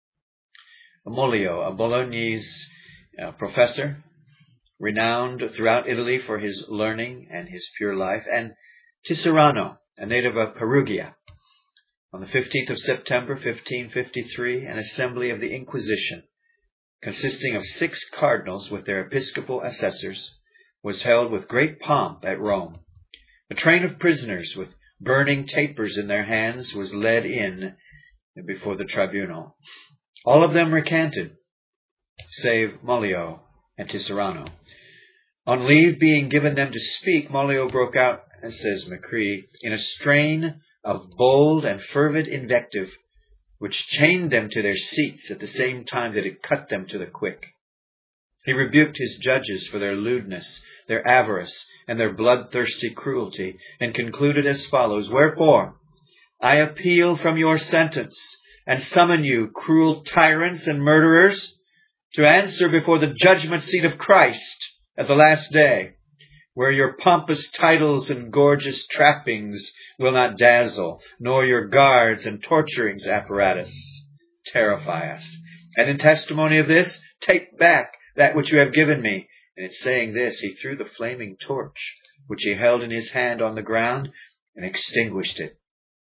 Amolio, a Bolognese uh, professor, renowned throughout Italy for his learning and his pure life, and Tiserano, a native of Perugia. On the fifteenth of September, fifteen fifty-three, an assembly of the Inquisition, consisting of six cardinals with their episcopal assessors, was held with great pomp at Rome. A train of prisoners with burning tapers in their hands was led in before the tribunal. All of them recanted, save Mollio and Tiserano. On leave being given them to speak, Mollio broke out, as says Macri, in a strain of bold and fervid invective, which chained them to their seats at the same time that it cut them to the quick. He rebuked his judges for their lewdness, their avarice, and their bloodthirsty cruelty, and concluded as follows, "Wherefore, I appeal from your sentence, and summon you, cruel tyrants and murderers, to answer before the judgment seat of Christ at the last day, where your pompous titles and gorgeous trappings will not dazzle, nor your guards and torturings apparatus terrify us. And in testimony of this, take back that which you have given me." And in saying this, he threw the flaming torch, which he held in his hand, on the ground, and extinguished it.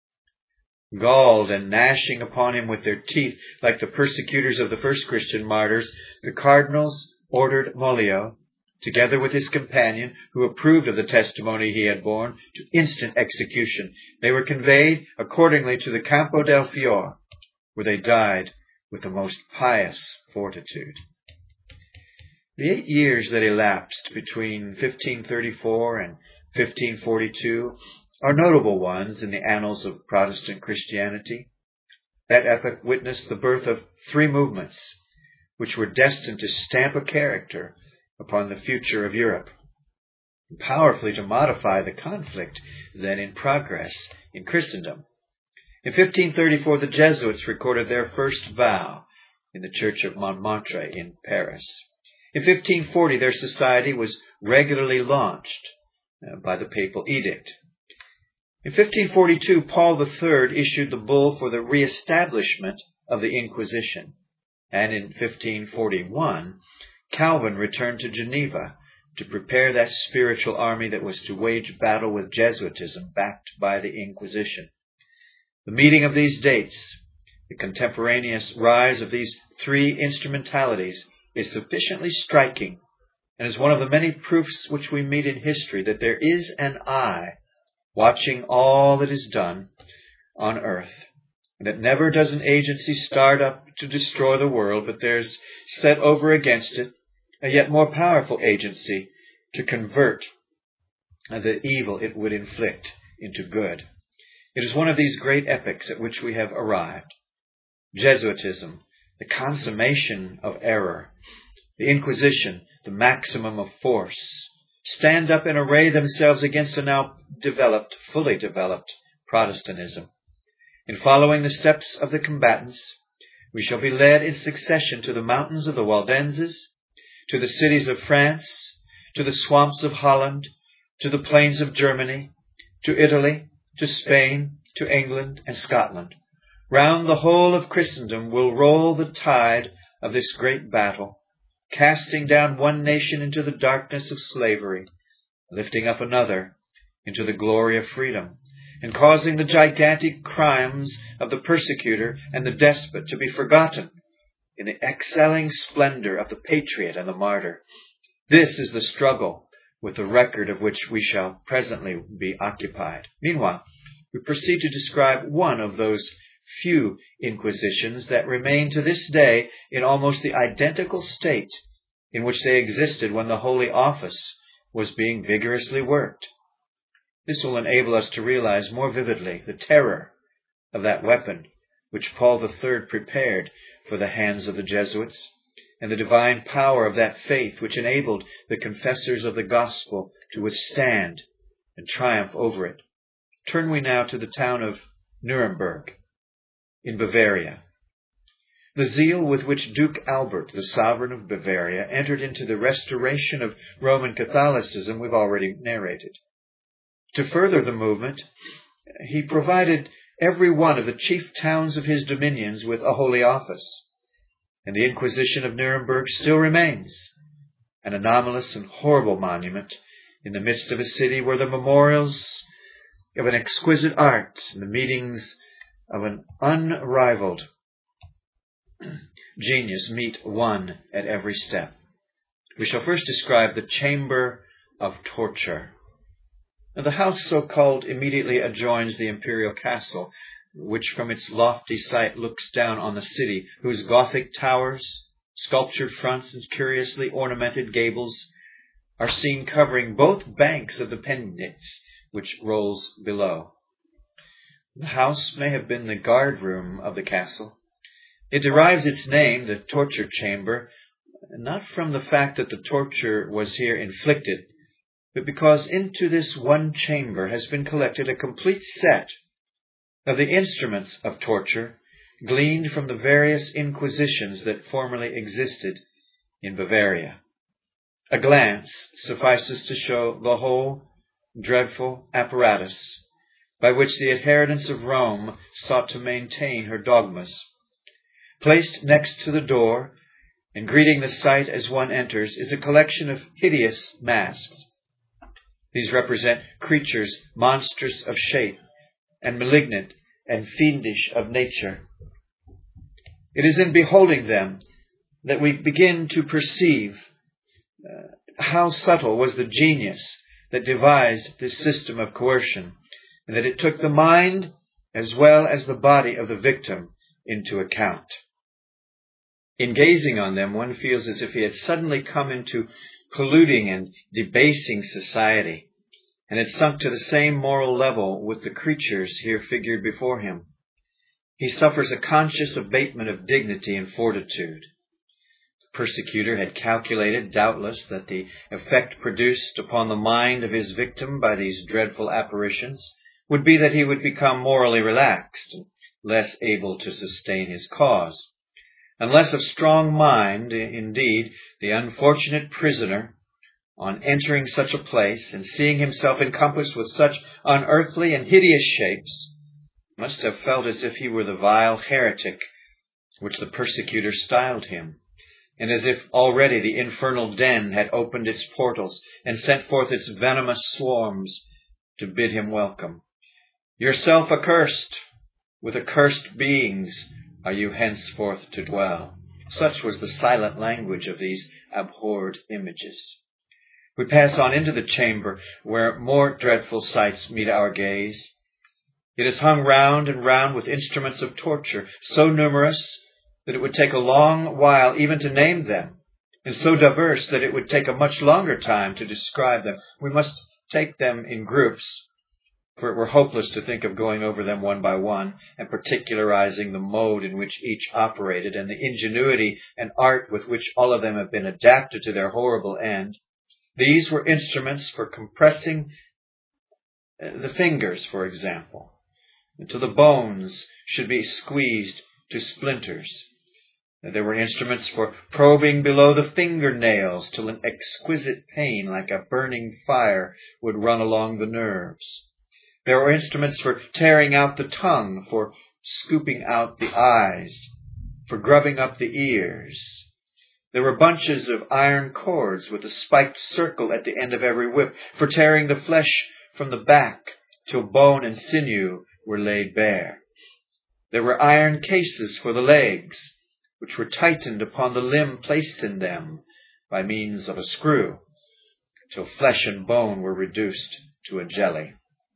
Galled and gnashing upon him with their teeth, like the persecutors of the first Christian martyrs, the cardinals ordered Mollio, together with his companion, who approved of the testimony he had borne, to instant execution. They were conveyed accordingly to the Campo del Fiore, where they died with the most pious fortitude. The eight years that elapsed between fifteen thirty-four and fifteen forty-two are notable ones in the annals of Protestant Christianity. That epoch witnessed the birth of three movements, which were destined to stamp a character upon the future of Europe, and powerfully to modify the conflict then in progress in Christendom. In fifteen thirty-four, the Jesuits recorded their first vow in the Church of Montmartre in Paris. In fifteen forty, their society was regularly launched uh, by the papal edict. In fifteen forty-two, Paul the Third issued the bull for the reestablishment of the Inquisition. And in fifteen forty-one, Calvin returned to Geneva to prepare that spiritual army that was to wage battle with Jesuitism backed by the Inquisition. The meeting of these dates, the contemporaneous rise of these three instrumentalities, is sufficiently striking and is one of the many proofs which we meet in history that there is an eye watching all that is done on earth, and that never does an agency start up to destroy the world, but there's set over against it a yet more powerful agency to convert the evil it would inflict into good. It is one of these great epochs at which we have arrived. Jesuitism, the consummation of error; the Inquisition, the maximum of force, stand up and array themselves against a now developed, fully developed Protestantism. In following the steps of the combatants, we shall be led in succession to the mountains of the Waldenses, to the cities of France, to the swamps of Holland, to the plains of Germany, to Italy, to Spain, to England and Scotland. Round the whole of Christendom will roll the tide of this great battle, casting down one nation into the darkness of slavery, lifting up another into the glory of freedom, and causing the gigantic crimes of the persecutor and the despot to be forgotten in the excelling splendor of the patriot and the martyr. This is the struggle with the record of which we shall presently be occupied. Meanwhile, we proceed to describe one of those few inquisitions that remain to this day in almost the identical state in which they existed when the Holy Office was being vigorously worked. This will enable us to realize more vividly the terror of that weapon which Paul the Third prepared for the hands of the Jesuits, and the divine power of that faith which enabled the confessors of the gospel to withstand and triumph over it. Turn we now to the town of Nuremberg in Bavaria. The zeal with which Duke Albert, the sovereign of Bavaria, entered into the restoration of Roman Catholicism we've already narrated. To further the movement, he provided every one of the chief towns of his dominions with a holy office, and the Inquisition of Nuremberg still remains, an anomalous and horrible monument in the midst of a city where the memorials of an exquisite art and the meetings of an unrivaled genius meet one at every step. We shall first describe the Chamber of Torture. Now, the house so called immediately adjoins the imperial castle, which from its lofty site looks down on the city, whose Gothic towers, sculptured fronts, and curiously ornamented gables are seen covering both banks of the Pegnitz, which rolls below. The house may have been the guard-room of the castle. It derives its name, the torture chamber, not from the fact that the torture was here inflicted, but because into this one chamber has been collected a complete set of the instruments of torture gleaned from the various inquisitions that formerly existed in Bavaria. A glance suffices to show the whole dreadful apparatus by which the adherents of Rome sought to maintain her dogmas. Placed next to the door, and greeting the sight as one enters, is a collection of hideous masks. These represent creatures monstrous of shape and malignant and fiendish of nature. It is in beholding them that we begin to perceive uh, how subtle was the genius that devised this system of coercion, and that it took the mind as well as the body of the victim into account. In gazing on them, one feels as if he had suddenly come into polluting and debasing society, and had sunk to the same moral level with the creatures here figured before him. He suffers a conscious abatement of dignity and fortitude. The persecutor had calculated, doubtless, that the effect produced upon the mind of his victim by these dreadful apparitions would be that he would become morally relaxed, and less able to sustain his cause. Unless of strong mind, indeed, the unfortunate prisoner, on entering such a place and seeing himself encompassed with such unearthly and hideous shapes, must have felt as if he were the vile heretic which the persecutor styled him, and as if already the infernal den had opened its portals and sent forth its venomous swarms to bid him welcome. Yourself accursed, with accursed beings are you henceforth to dwell. Such was the silent language of these abhorred images. We pass on into the chamber, where more dreadful sights meet our gaze. It is hung round and round with instruments of torture, so numerous that it would take a long while even to name them, and so diverse that it would take a much longer time to describe them. We must take them in groups, for it were hopeless to think of going over them one by one and particularizing the mode in which each operated and the ingenuity and art with which all of them have been adapted to their horrible end. These were instruments for compressing the fingers, for example, until the bones should be squeezed to splinters. There were instruments for probing below the fingernails till an exquisite pain like a burning fire would run along the nerves. There were instruments for tearing out the tongue, for scooping out the eyes, for grubbing up the ears. There were bunches of iron cords with a spiked circle at the end of every whip, for tearing the flesh from the back till bone and sinew were laid bare. There were iron cases for the legs, which were tightened upon the limb placed in them by means of a screw, till flesh and bone were reduced to a jelly.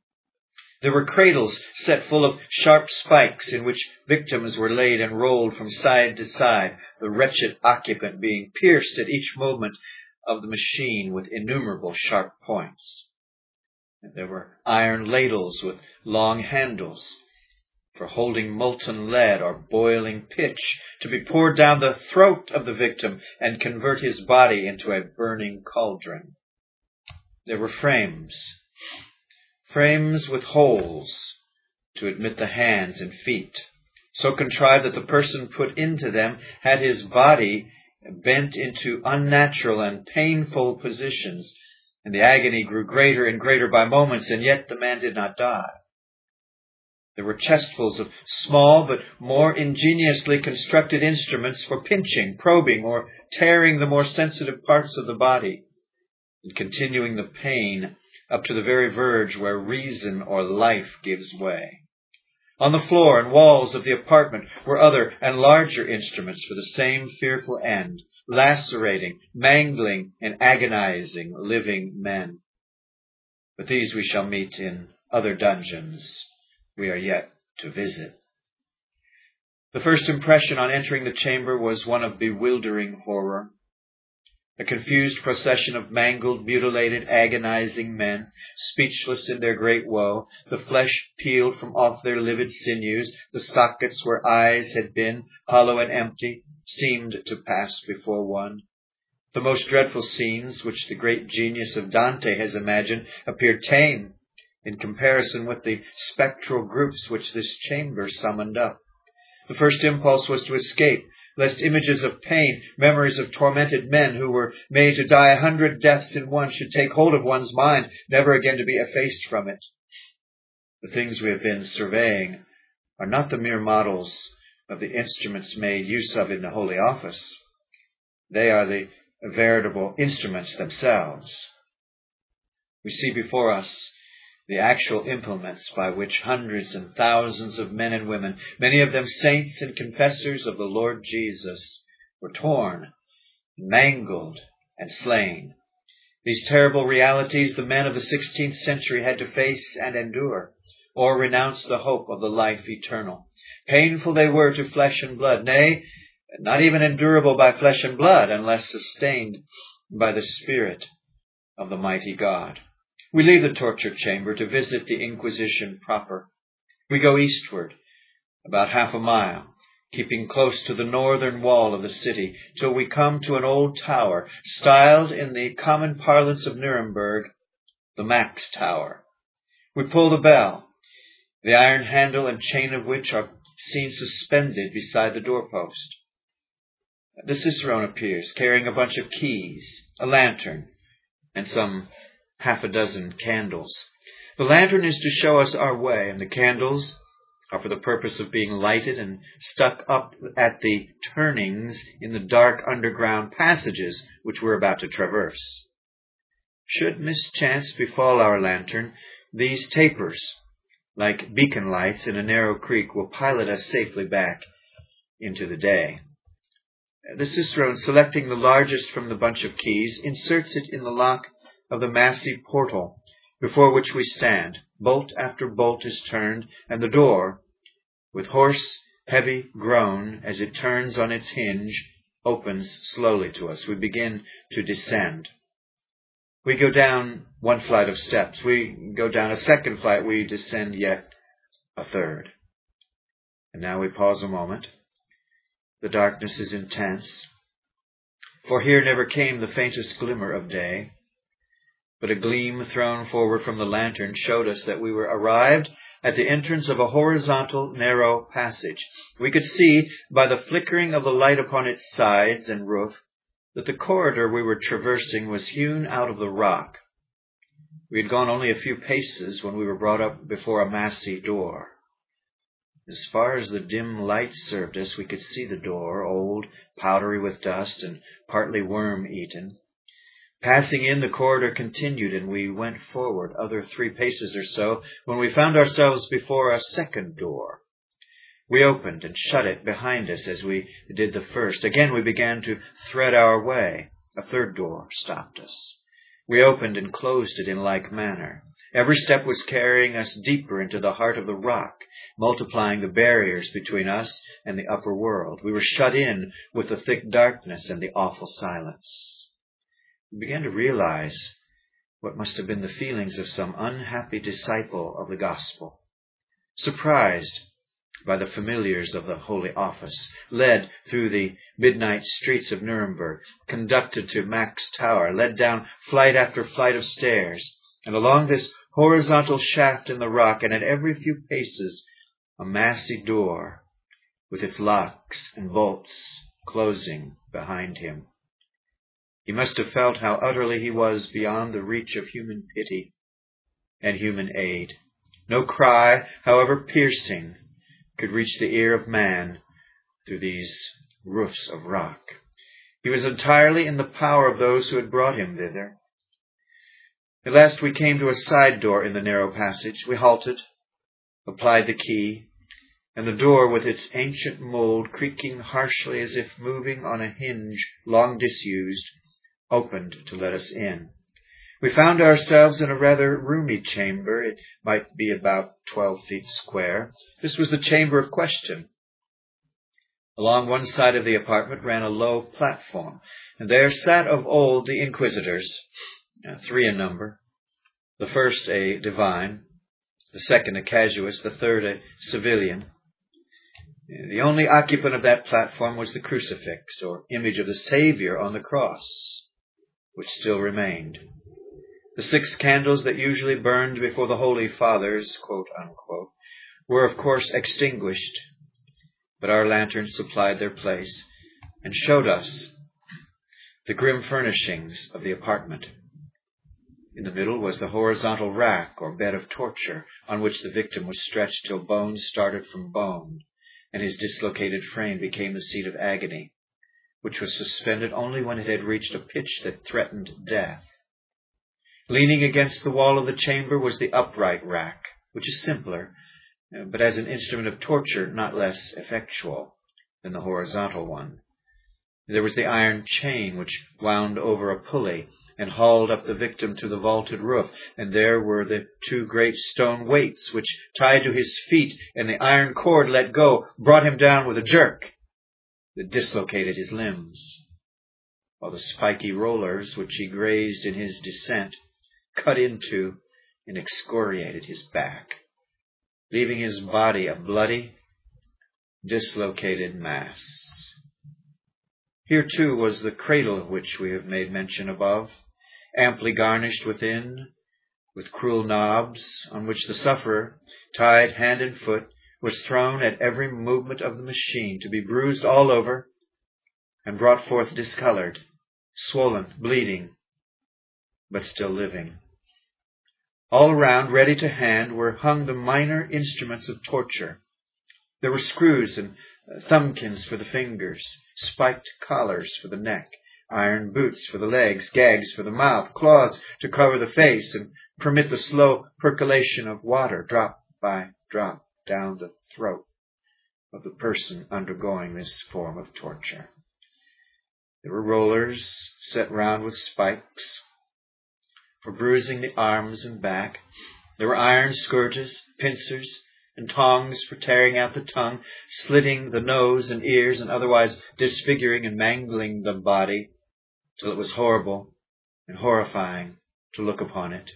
There were cradles set full of sharp spikes in which victims were laid and rolled from side to side, the wretched occupant being pierced at each movement of the machine with innumerable sharp points. And there were iron ladles with long handles for holding molten lead or boiling pitch to be poured down the throat of the victim and convert his body into a burning cauldron. There were frames. Frames with holes to admit the hands and feet, so contrived that the person put into them had his body bent into unnatural and painful positions, and the agony grew greater and greater by moments, and yet the man did not die. There were chestfuls of small but more ingeniously constructed instruments for pinching, probing, or tearing the more sensitive parts of the body, and continuing the pain up to the very verge where reason or life gives way. On the floor and walls of the apartment were other and larger instruments for the same fearful end, lacerating, mangling, and agonizing living men. But these we shall meet in other dungeons we are yet to visit. The first impression on entering the chamber was one of bewildering horror. A confused procession of mangled, mutilated, agonizing men, speechless in their great woe, the flesh peeled from off their livid sinews, the sockets where eyes had been, hollow and empty, seemed to pass before one. The most dreadful scenes, which the great genius of Dante has imagined, appeared tame in comparison with the spectral groups which this chamber summoned up. The first impulse was to escape, lest images of pain, memories of tormented men who were made to die a hundred deaths in one, should take hold of one's mind, never again to be effaced from it. The things we have been surveying are not the mere models of the instruments made use of in the Holy Office. They are the veritable instruments themselves. We see before us the actual implements by which hundreds and thousands of men and women, many of them saints and confessors of the Lord Jesus, were torn, mangled, and slain. These terrible realities the men of the sixteenth century had to face and endure, or renounce the hope of the life eternal. Painful they were to flesh and blood, nay, not even endurable by flesh and blood, unless sustained by the Spirit of the mighty God. We leave the torture chamber to visit the Inquisition proper. We go eastward, about half a mile, keeping close to the northern wall of the city, till we come to an old tower, styled in the common parlance of Nuremberg, the Max Tower. We pull the bell, the iron handle and chain of which are seen suspended beside the doorpost. The cicerone appears, carrying a bunch of keys, a lantern, and some half a dozen candles. The lantern is to show us our way, and the candles are for the purpose of being lighted and stuck up at the turnings in the dark underground passages which we're about to traverse. Should mischance befall our lantern, these tapers, like beacon lights in a narrow creek, will pilot us safely back into the day. The cicerone, selecting the largest from the bunch of keys, inserts it in the lock of the massive portal before which we stand. Bolt after bolt is turned, and the door, with hoarse, heavy groan as it turns on its hinge, opens slowly to us. We begin to descend. We go down one flight of steps. We go down a second flight. We descend yet a third. And now we pause a moment. The darkness is intense, for here never came the faintest glimmer of day. But a gleam thrown forward from the lantern showed us that we were arrived at the entrance of a horizontal, narrow passage. We could see, by the flickering of the light upon its sides and roof, that the corridor we were traversing was hewn out of the rock. We had gone only a few paces when we were brought up before a massy door. As far as the dim light served us, we could see the door, old, powdery with dust, and partly worm-eaten. Passing in, the corridor continued, and we went forward other three paces or so, when we found ourselves before a second door. We opened and shut it behind us as we did the first. Again we began to thread our way. A third door stopped us. We opened and closed it in like manner. Every step was carrying us deeper into the heart of the rock, multiplying the barriers between us and the upper world. We were shut in with the thick darkness and the awful silence. We began to realize what must have been the feelings of some unhappy disciple of the gospel, surprised by the familiars of the Holy Office, led through the midnight streets of Nuremberg, conducted to Max Tower, led down flight after flight of stairs, and along this horizontal shaft in the rock, and at every few paces a massy door with its locks and bolts closing behind him. He must have felt how utterly he was beyond the reach of human pity and human aid. No cry, however piercing, could reach the ear of man through these roofs of rock. He was entirely in the power of those who had brought him thither. At last we came to a side door in the narrow passage. We halted, applied the key, and the door, with its ancient mold creaking harshly as if moving on a hinge long disused, opened to let us in. We found ourselves in a rather roomy chamber. It might be about twelve feet square. This was the chamber of question. Along one side of the apartment ran a low platform, and there sat of old the inquisitors, three in number. The first a divine, the second a casuist, the third a civilian. The only occupant of that platform was the crucifix, or image of the Savior on the cross, which still remained. The six candles that usually burned before the Holy Fathers, quote unquote, were of course extinguished, but our lanterns supplied their place and showed us the grim furnishings of the apartment. In the middle was the horizontal rack or bed of torture, on which the victim was stretched till bones started from bone, and his dislocated frame became the seat of agony, which was suspended only when it had reached a pitch that threatened death. Leaning against the wall of the chamber was the upright rack, which is simpler, but as an instrument of torture not less effectual than the horizontal one. There was the iron chain which wound over a pulley and hauled up the victim to the vaulted roof, and there were the two great stone weights which, tied to his feet and the iron cord let go, brought him down with a jerk that dislocated his limbs, while the spiky rollers which he grazed in his descent cut into and excoriated his back, leaving his body a bloody, dislocated mass. Here, too, was the cradle of which we have made mention above, amply garnished within with cruel knobs, on which the sufferer, tied hand and foot, was thrown at every movement of the machine, to be bruised all over and brought forth discolored, swollen, bleeding, but still living. All around, ready to hand, were hung the minor instruments of torture. There were screws and thumbkins for the fingers, spiked collars for the neck, iron boots for the legs, gags for the mouth, claws to cover the face and permit the slow percolation of water, drop by drop, down the throat of the person undergoing this form of torture. There were rollers set round with spikes for bruising the arms and back. There were iron scourges, pincers, and tongs for tearing out the tongue, slitting the nose and ears, and otherwise disfiguring and mangling the body till it was horrible and horrifying to look upon it.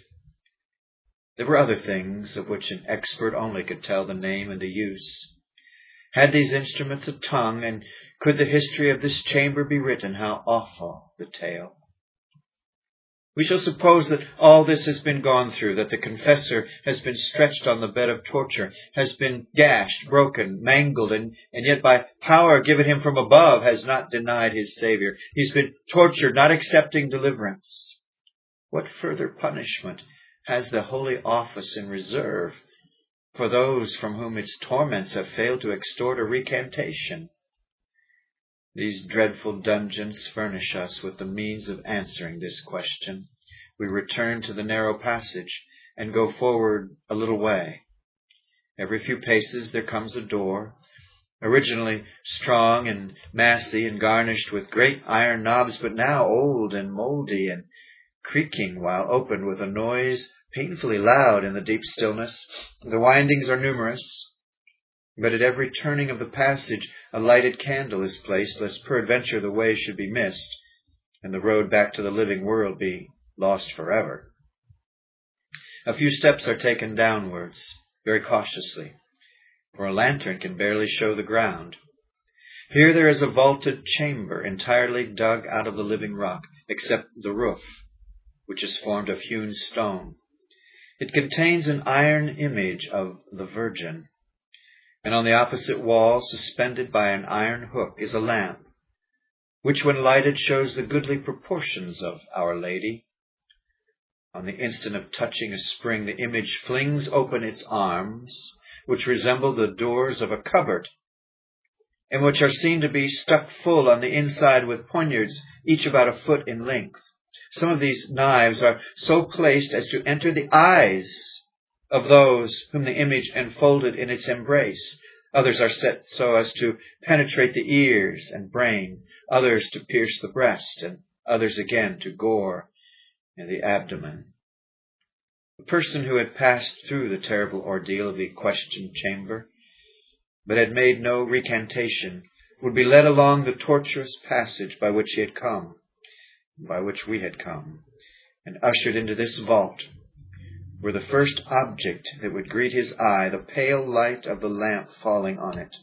There were other things of which an expert only could tell the name and the use. Had these instruments a tongue, and could the history of this chamber be written, how awful the tale! We shall suppose that all this has been gone through, that the confessor has been stretched on the bed of torture, has been gashed, broken, mangled, and, and yet by power given him from above has not denied his Savior. He's been tortured, not accepting deliverance. What further punishment has the Holy Office in reserve for those from whom its torments have failed to extort a recantation? These dreadful dungeons furnish us with the means of answering this question. We return to the narrow passage and go forward a little way. Every few paces there comes a door, originally strong and massy and garnished with great iron knobs, but now old and mouldy and creaking while opened with a noise painfully loud in the deep stillness. The windings are numerous, but at every turning of the passage a lighted candle is placed, lest peradventure the way should be missed, and the road back to the living world be lost forever. A few steps are taken downwards, very cautiously, for a lantern can barely show the ground. Here there is a vaulted chamber, entirely dug out of the living rock, except the roof, which is formed of hewn stone. It contains an iron image of the Virgin, and on the opposite wall, suspended by an iron hook, is a lamp, which when lighted shows the goodly proportions of Our Lady. On the instant of touching a spring, the image flings open its arms, which resemble the doors of a cupboard, and which are seen to be stuck full on the inside with poniards, each about a foot in length. Some of these knives are so placed as to enter the eyes of those whom the image enfolded in its embrace. Others are set so as to penetrate the ears and brain, others to pierce the breast, and others again to gore in the abdomen. The person who had passed through the terrible ordeal of the question chamber, but had made no recantation, would be led along the tortuous passage by which he had come, by which we had come, and ushered into this vault, where the first object that would greet his eye, the pale light of the lamp falling on it,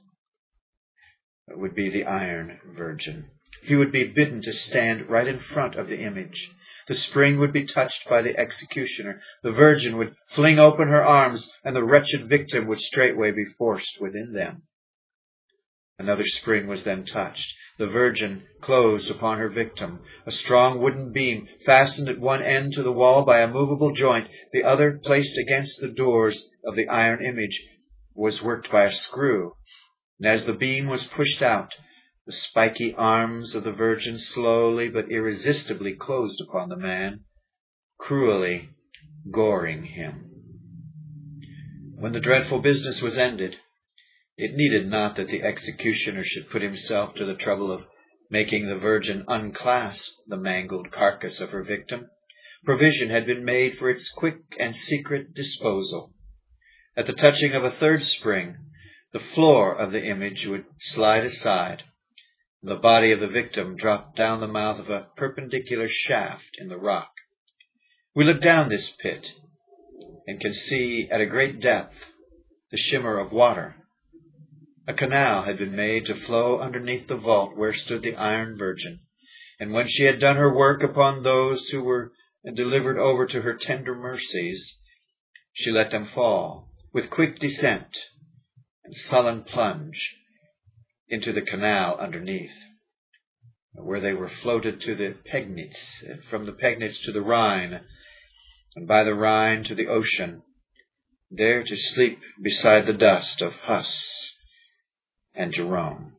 would be the Iron Virgin. He would be bidden to stand right in front of the image. The spring would be touched by the executioner. The Virgin would fling open her arms, and the wretched victim would straightway be forced within them. Another spring was then touched. The Virgin closed upon her victim. A strong wooden beam, fastened at one end to the wall by a movable joint, the other placed against the doors of the iron image, was worked by a screw. And as the beam was pushed out, the spiky arms of the Virgin slowly but irresistibly closed upon the man, cruelly goring him. When the dreadful business was ended, it needed not that the executioner should put himself to the trouble of making the Virgin unclasp the mangled carcass of her victim. Provision had been made for its quick and secret disposal. At the touching of a third spring, the floor of the image would slide aside, and the body of the victim dropped down the mouth of a perpendicular shaft in the rock. We look down this pit and can see at a great depth the shimmer of water. A canal had been made to flow underneath the vault where stood the Iron Virgin, and when she had done her work upon those who were delivered over to her tender mercies, she let them fall with quick descent and sullen plunge into the canal underneath, where they were floated to the Pegnitz, from the Pegnitz to the Rhine, and by the Rhine to the ocean, there to sleep beside the dust of Huss and Jerome.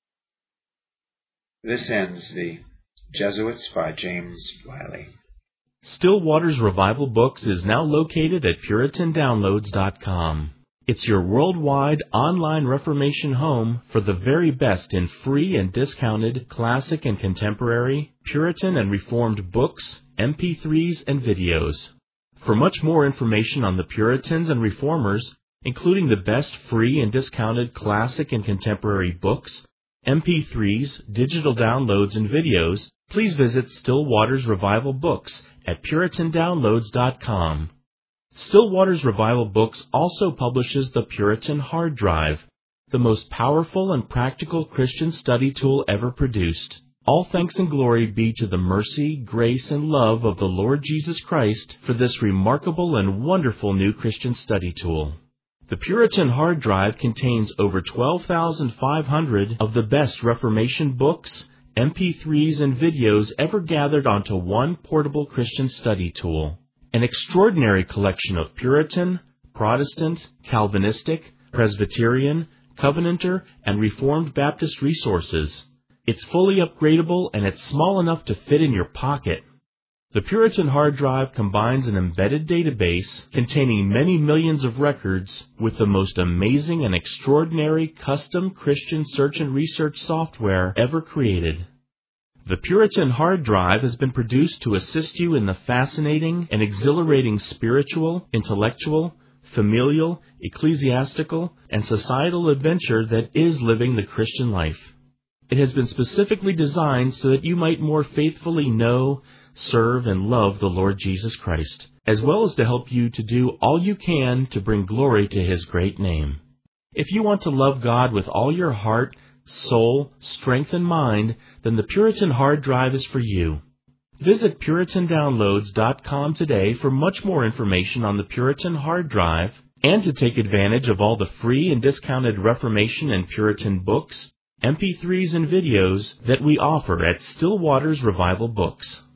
This ends the Jesuits by James Wiley. Still Waters Revival Books is now located at Puritan Downloads dot com. It's your worldwide online Reformation home for the very best in free and discounted classic and contemporary, Puritan and Reformed books, M P threes, and videos. For much more information on the Puritans and Reformers, including the best free and discounted classic and contemporary books, M P threes, digital downloads, and videos, please visit Still Waters Revival Books at Puritan Downloads dot com. Still Waters Revival Books also publishes the Puritan Hard Drive, the most powerful and practical Christian study tool ever produced. All thanks and glory be to the mercy, grace, and love of the Lord Jesus Christ for this remarkable and wonderful new Christian study tool. The Puritan Hard Drive contains over twelve thousand five hundred of the best Reformation books, M P threes, and videos ever gathered onto one portable Christian study tool. An extraordinary collection of Puritan, Protestant, Calvinistic, Presbyterian, Covenanter, and Reformed Baptist resources. It's fully upgradable and it's small enough to fit in your pocket. The Puritan Hard Drive combines an embedded database containing many millions of records with the most amazing and extraordinary custom Christian search and research software ever created. The Puritan Hard Drive has been produced to assist you in the fascinating and exhilarating spiritual, intellectual, familial, ecclesiastical, and societal adventure that is living the Christian life. It has been specifically designed so that you might more faithfully know, serve, and love the Lord Jesus Christ, as well as to help you to do all you can to bring glory to His great name. If you want to love God with all your heart, soul, strength, and mind, then the Puritan Hard Drive is for you. Visit Puritan Downloads dot com today for much more information on the Puritan Hard Drive and to take advantage of all the free and discounted Reformation and Puritan books, M P threes, and videos that we offer at Still Waters Revival Books.